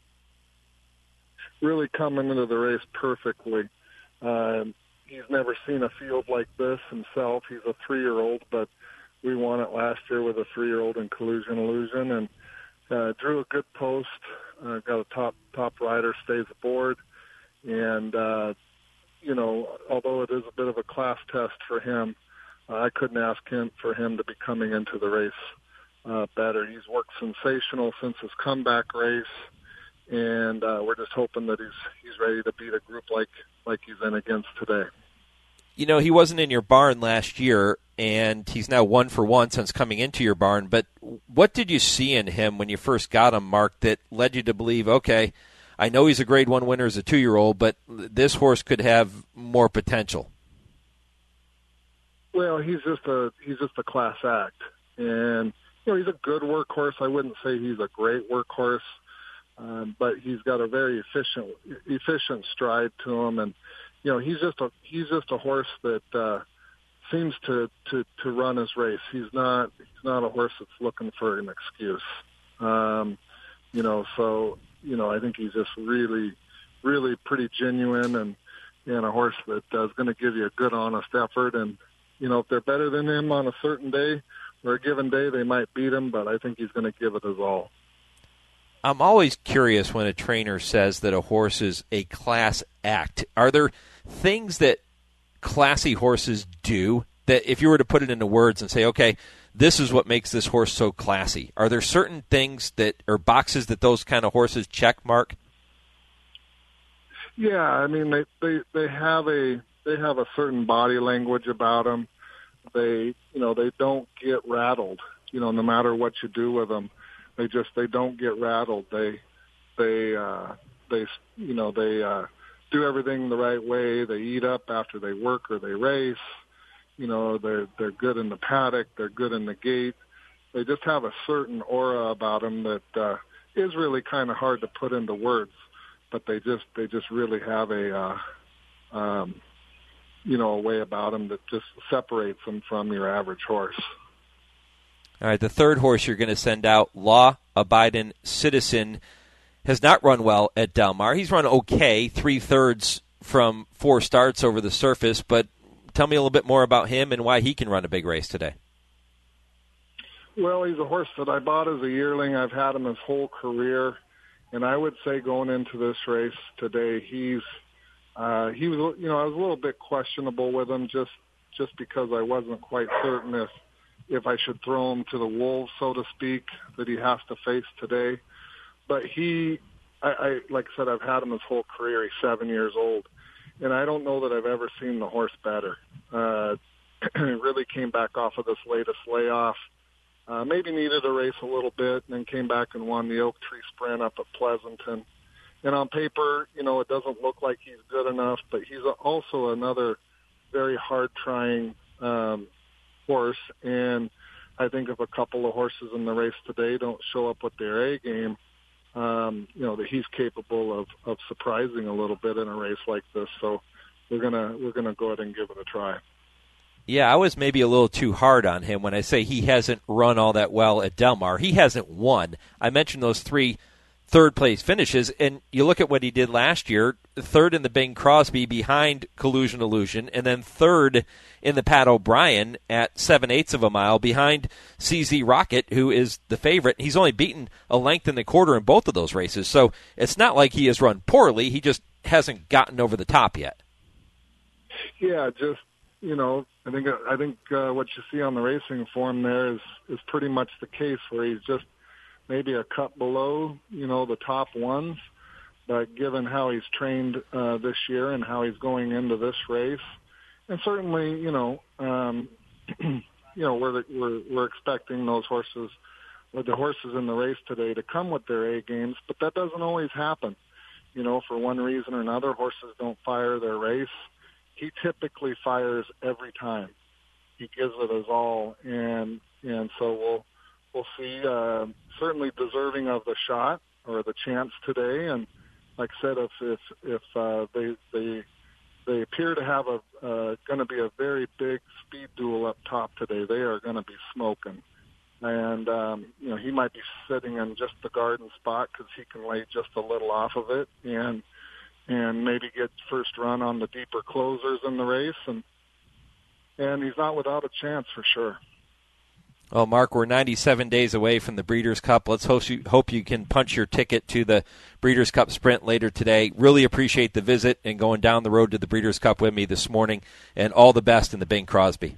Really coming into the race perfectly. Um, He's never seen a field like this himself. He's a three-year-old, but we won it last year with a three-year-old in Collusion Illusion, and uh, drew a good post, uh, got a top top rider, stays aboard, and, uh, you know, although it is a bit of a class test for him, uh, I couldn't ask him for him to be coming into the race uh, better. He's worked sensational since his comeback race, and uh, we're just hoping that he's he's ready to beat a group like like he's in against today. You know, he wasn't in your barn last year, and he's now one for one since coming into your barn. But what did you see in him when you first got him, Mark, that led you to believe, okay, I know he's a grade one winner as a two-year-old, but this horse could have more potential? Well, he's just a he's just a class act, and you know he's a good workhorse. I wouldn't say he's a great workhorse, um, but he's got a very efficient efficient stride to him, and you know he's just a he's just a horse that uh, seems to, to, to run his race. He's not he's not a horse that's looking for an excuse, um, you know. So you know I think he's just really really pretty genuine and and a horse that uh, is going to give you a good honest effort. And you know, if they're better than him on a certain day or a given day, they might beat him, but I think he's going to give it his all. I'm always curious when a trainer says that a horse is a class act. Are there things that classy horses do that if you were to put it into words and say, okay, this is what makes this horse so classy? Are there certain things that or boxes that those kind of horses check, Mark? Yeah, I mean, they, they, they have a they have a certain body language about them. They, you know, they don't get rattled. You know, no matter what you do with them, they just they don't get rattled. They, they, uh, they, you know, they uh, do everything the right way. They eat up after they work or they race. You know, they're they're good in the paddock. They're good in the gate. They just have a certain aura about them that uh, is really kind of hard to put into words. But they just they just really have a uh, um, you know, a way about them that just separates them from your average horse. All right, the third horse you're going to send out, Law Abiding Citizen, has not run well at Del Mar. He's run okay, three-thirds from four starts over the surface, but tell me a little bit more about him and why he can run a big race today. Well, he's a horse that I bought as a yearling. I've had him his whole career, and I would say going into this race today, he's Uh, he was, you know, I was a little bit questionable with him just, just because I wasn't quite certain if, if I should throw him to the wolves, so to speak, that he has to face today. But he, I, I like I said, I've had him his whole career. He's seven years old, and I don't know that I've ever seen the horse better. Uh, really came back off of this latest layoff. Uh, maybe needed a race a little bit, and then came back and won the Oak Tree Sprint up at Pleasanton. And on paper, you know, it doesn't look like he's good enough, but he's also another very hard-trying um, horse. And I think if a couple of horses in the race today don't show up with their A game, um, you know, that he's capable of, of surprising a little bit in a race like this. So we're gonna we're gonna go ahead and give it a try. Yeah, I was maybe a little too hard on him when I say he hasn't run all that well at Del Mar. He hasn't won. I mentioned those three third-place finishes, and you look at what he did last year, third in the Bing Crosby behind Collusion Illusion, and then third in the Pat O'Brien at seven-eighths of a mile behind C Z Rocket, who is the favorite. He's only beaten a length and a quarter in both of those races, so it's not like he has run poorly. He just hasn't gotten over the top yet. Yeah, just, you know, I think I think uh, what you see on the racing form there is, is pretty much the case, where he's just maybe a cut below, you know, the top ones. But given how he's trained uh, this year and how he's going into this race, and certainly, you know, um, you know, we're, we're we're expecting those horses, or the horses in the race today, to come with their A games, but that doesn't always happen. You know, for one reason or another, horses don't fire their race. He typically fires every time. He gives it his all, and and so we'll. We'll see. Uh, certainly deserving of the shot or the chance today, and like I said, if if, if uh, they they they appear to have a uh, going to be a very big speed duel up top today, they are going to be smoking. And um, you know, he might be sitting in just the garden spot because he can lay just a little off of it, and and maybe get first run on the deeper closers in the race, and and he's not without a chance for sure. Well, Mark, we're ninety-seven days away from the Breeders' Cup. Let's hope you, hope you can punch your ticket to the Breeders' Cup Sprint later today. Really appreciate the visit and going down the road to the Breeders' Cup with me this morning, and all the best in the Bing Crosby.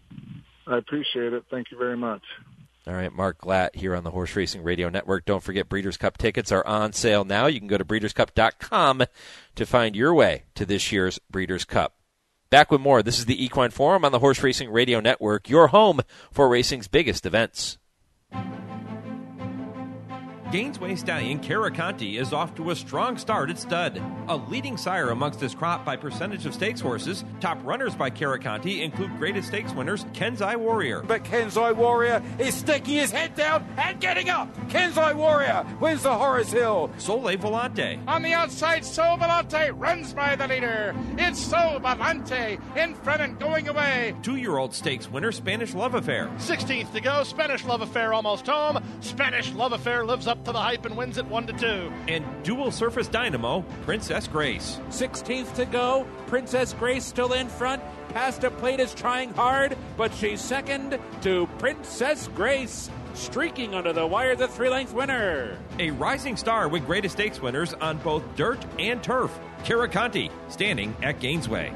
I appreciate it. Thank you very much. All right, Mark Glatt here on the Horse Racing Radio Network. Don't forget, Breeders' Cup tickets are on sale now. You can go to breeders cup dot com to find your way to this year's Breeders' Cup. Back with more. This is the Equine Forum on the Horse Racing Radio Network, your home for racing's biggest events. Gainesway stallion Caraconte is off to a strong start at stud. A leading sire amongst his crop by percentage of stakes horses, top runners by Caraconte include greatest stakes winners Kenzai Warrior. But Kenzai Warrior is sticking his head down and getting up. Kenzai Warrior wins the Horace Hill. Sole Volante. On the outside, Sole Volante runs by the leader. It's Sole Volante in front and going away. Two-year-old stakes winner Spanish Love Affair. sixteenth to go. Spanish Love Affair almost home. Spanish Love Affair lives up to the hype and wins it one to two. And dual surface dynamo Princess Grace. sixteenth to go. Princess Grace still in front. Pasta Plate is trying hard, but she's second to Princess Grace. Streaking under the wire, the three-length winner. A rising star with greatest stakes winners on both dirt and turf. Caraconte, standing at Gainesway.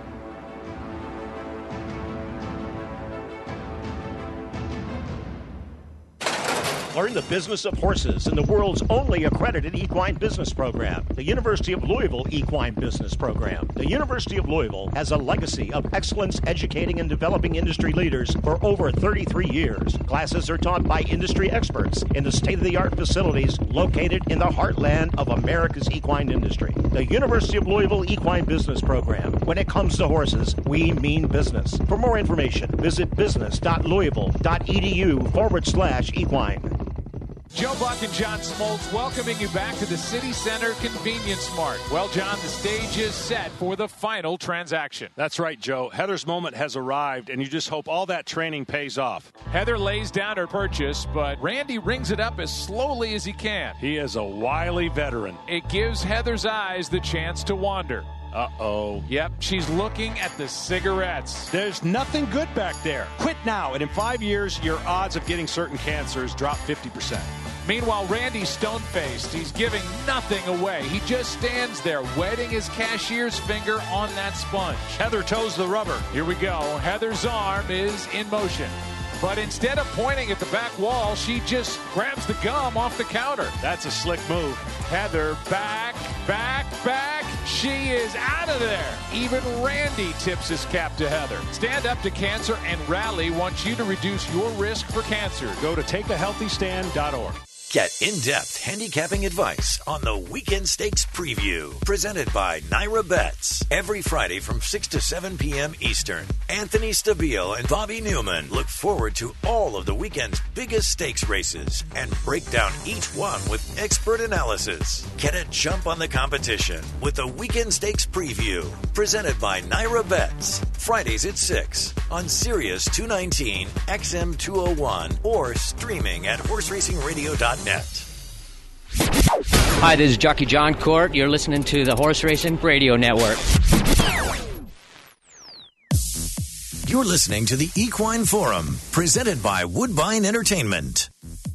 Learn the business of horses in the world's only accredited equine business program, the University of Louisville Equine Business Program. The University of Louisville has a legacy of excellence educating and developing industry leaders for over thirty-three years. Classes are taught by industry experts in the state-of-the-art facilities located in the heartland of America's equine industry. The University of Louisville Equine Business Program. When it comes to horses, we mean business. For more information, visit business.louisville.edu forward slash equine. Joe Buck and John Smoltz welcoming you back to the City Center Convenience Mart. Well, John, the stage is set for the final transaction. That's right, Joe. Heather's moment has arrived, and you just hope all that training pays off. Heather lays down her purchase, but Randy rings it up as slowly as he can. He is a wily veteran. It gives Heather's eyes the chance to wander. Uh-oh. Yep, she's looking at the cigarettes. There's nothing good back there. Quit now, and in five years, your odds of getting certain cancers drop fifty percent. Meanwhile, Randy's stone-faced. He's giving nothing away. He just stands there, wetting his cashier's finger on that sponge. Heather toes the rubber. Here we go. Heather's arm is in motion. But instead of pointing at the back wall, she just grabs the gum off the counter. That's a slick move. Heather back, back, back. She is out of there. Even Randy tips his cap to Heather. Stand Up to Cancer and Rally wants you to reduce your risk for cancer. Go to take a healthy stand dot org. Get in-depth handicapping advice on the Weekend Stakes Preview, presented by Naira Bets. Every Friday from six to seven p.m. Eastern, Anthony Stabile and Bobby Newman look forward to all of the weekend's biggest stakes races and break down each one with expert analysis. Get a jump on the competition with the Weekend Stakes Preview, presented by Naira Bets. Fridays at six on Sirius two nineteen, X M two oh one, or streaming at horse racing radio dot net. Hi, this is Jockey John Court. You're listening to the Horse Racing Radio Network. You're listening to the Equine Forum, presented by Woodbine Entertainment.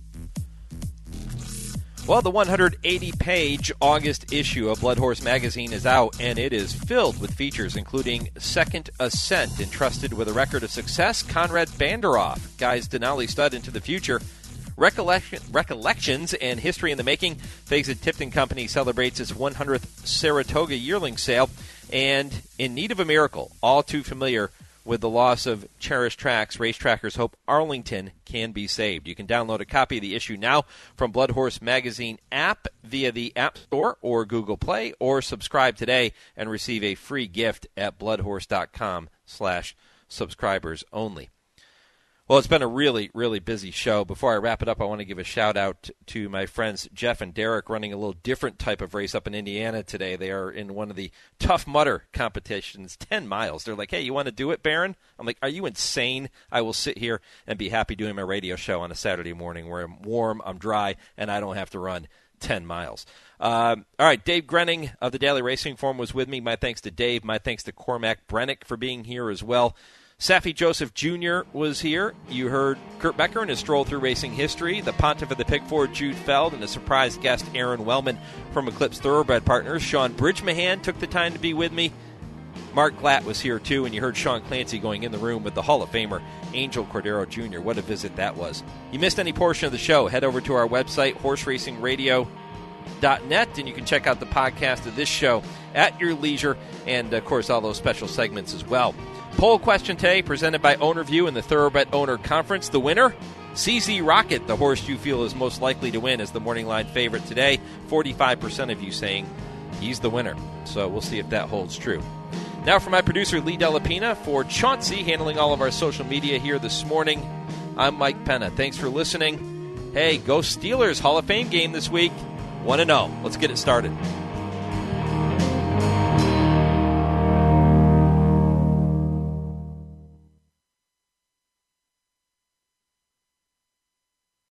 Well, the one hundred eighty page August issue of Blood Horse Magazine is out, and it is filled with features, including Second Ascent, entrusted with a record of success, Conrad Banderoff, Guys Denali Stud into the Future, Recollection, Recollections and History in the Making, Faison Tipton Company celebrates its one hundredth Saratoga yearling sale, and In Need of a Miracle, all too familiar with the loss of cherished tracks, racetrackers hope Arlington can be saved. You can download a copy of the issue now from Blood Horse Magazine app via the App Store or Google Play, or subscribe today and receive a free gift at bloodhorse.com slash subscribers only. Well, it's been a really, really busy show. Before I wrap it up, I want to give a shout-out to my friends Jeff and Derek running a little different type of race up in Indiana today. They are in one of the Tough Mudder competitions, ten miles. They're like, hey, you want to do it, Baron? I'm like, are you insane? I will sit here and be happy doing my radio show on a Saturday morning where I'm warm, I'm dry, and I don't have to run ten miles. Um, all right, Dave Grenning of the Daily Racing Forum was with me. My thanks to Dave. My thanks to Cormac Brennick for being here as well. Saffie Joseph Junior was here. You heard Kurt Becker in his stroll through racing history, the pontiff of the Pickford, Jude Feld, and a surprise guest, Aaron Wellman from Eclipse Thoroughbred Partners. Sean Bridgmahan took the time to be with me. Mark Glatt was here, too, and you heard Sean Clancy going in the room with the Hall of Famer, Angel Cordero Junior What a visit that was. You missed any portion of the show, head over to our website, horse racing radio dot net, and you can check out the podcast of this show at your leisure, and, of course, all those special segments as well. Poll question today presented by OwnerView and the Thoroughbred Owner Conference. The winner, C Z Rocket, the horse you feel is most likely to win, is the morning line favorite today. forty-five percent of you saying he's the winner. So we'll see if that holds true. Now for my producer, Lee Delapina, for Chauncey, handling all of our social media here this morning, I'm Mike Penna. Thanks for listening. Hey, go Steelers, Hall of Fame game this week. one and oh. Let's get it started.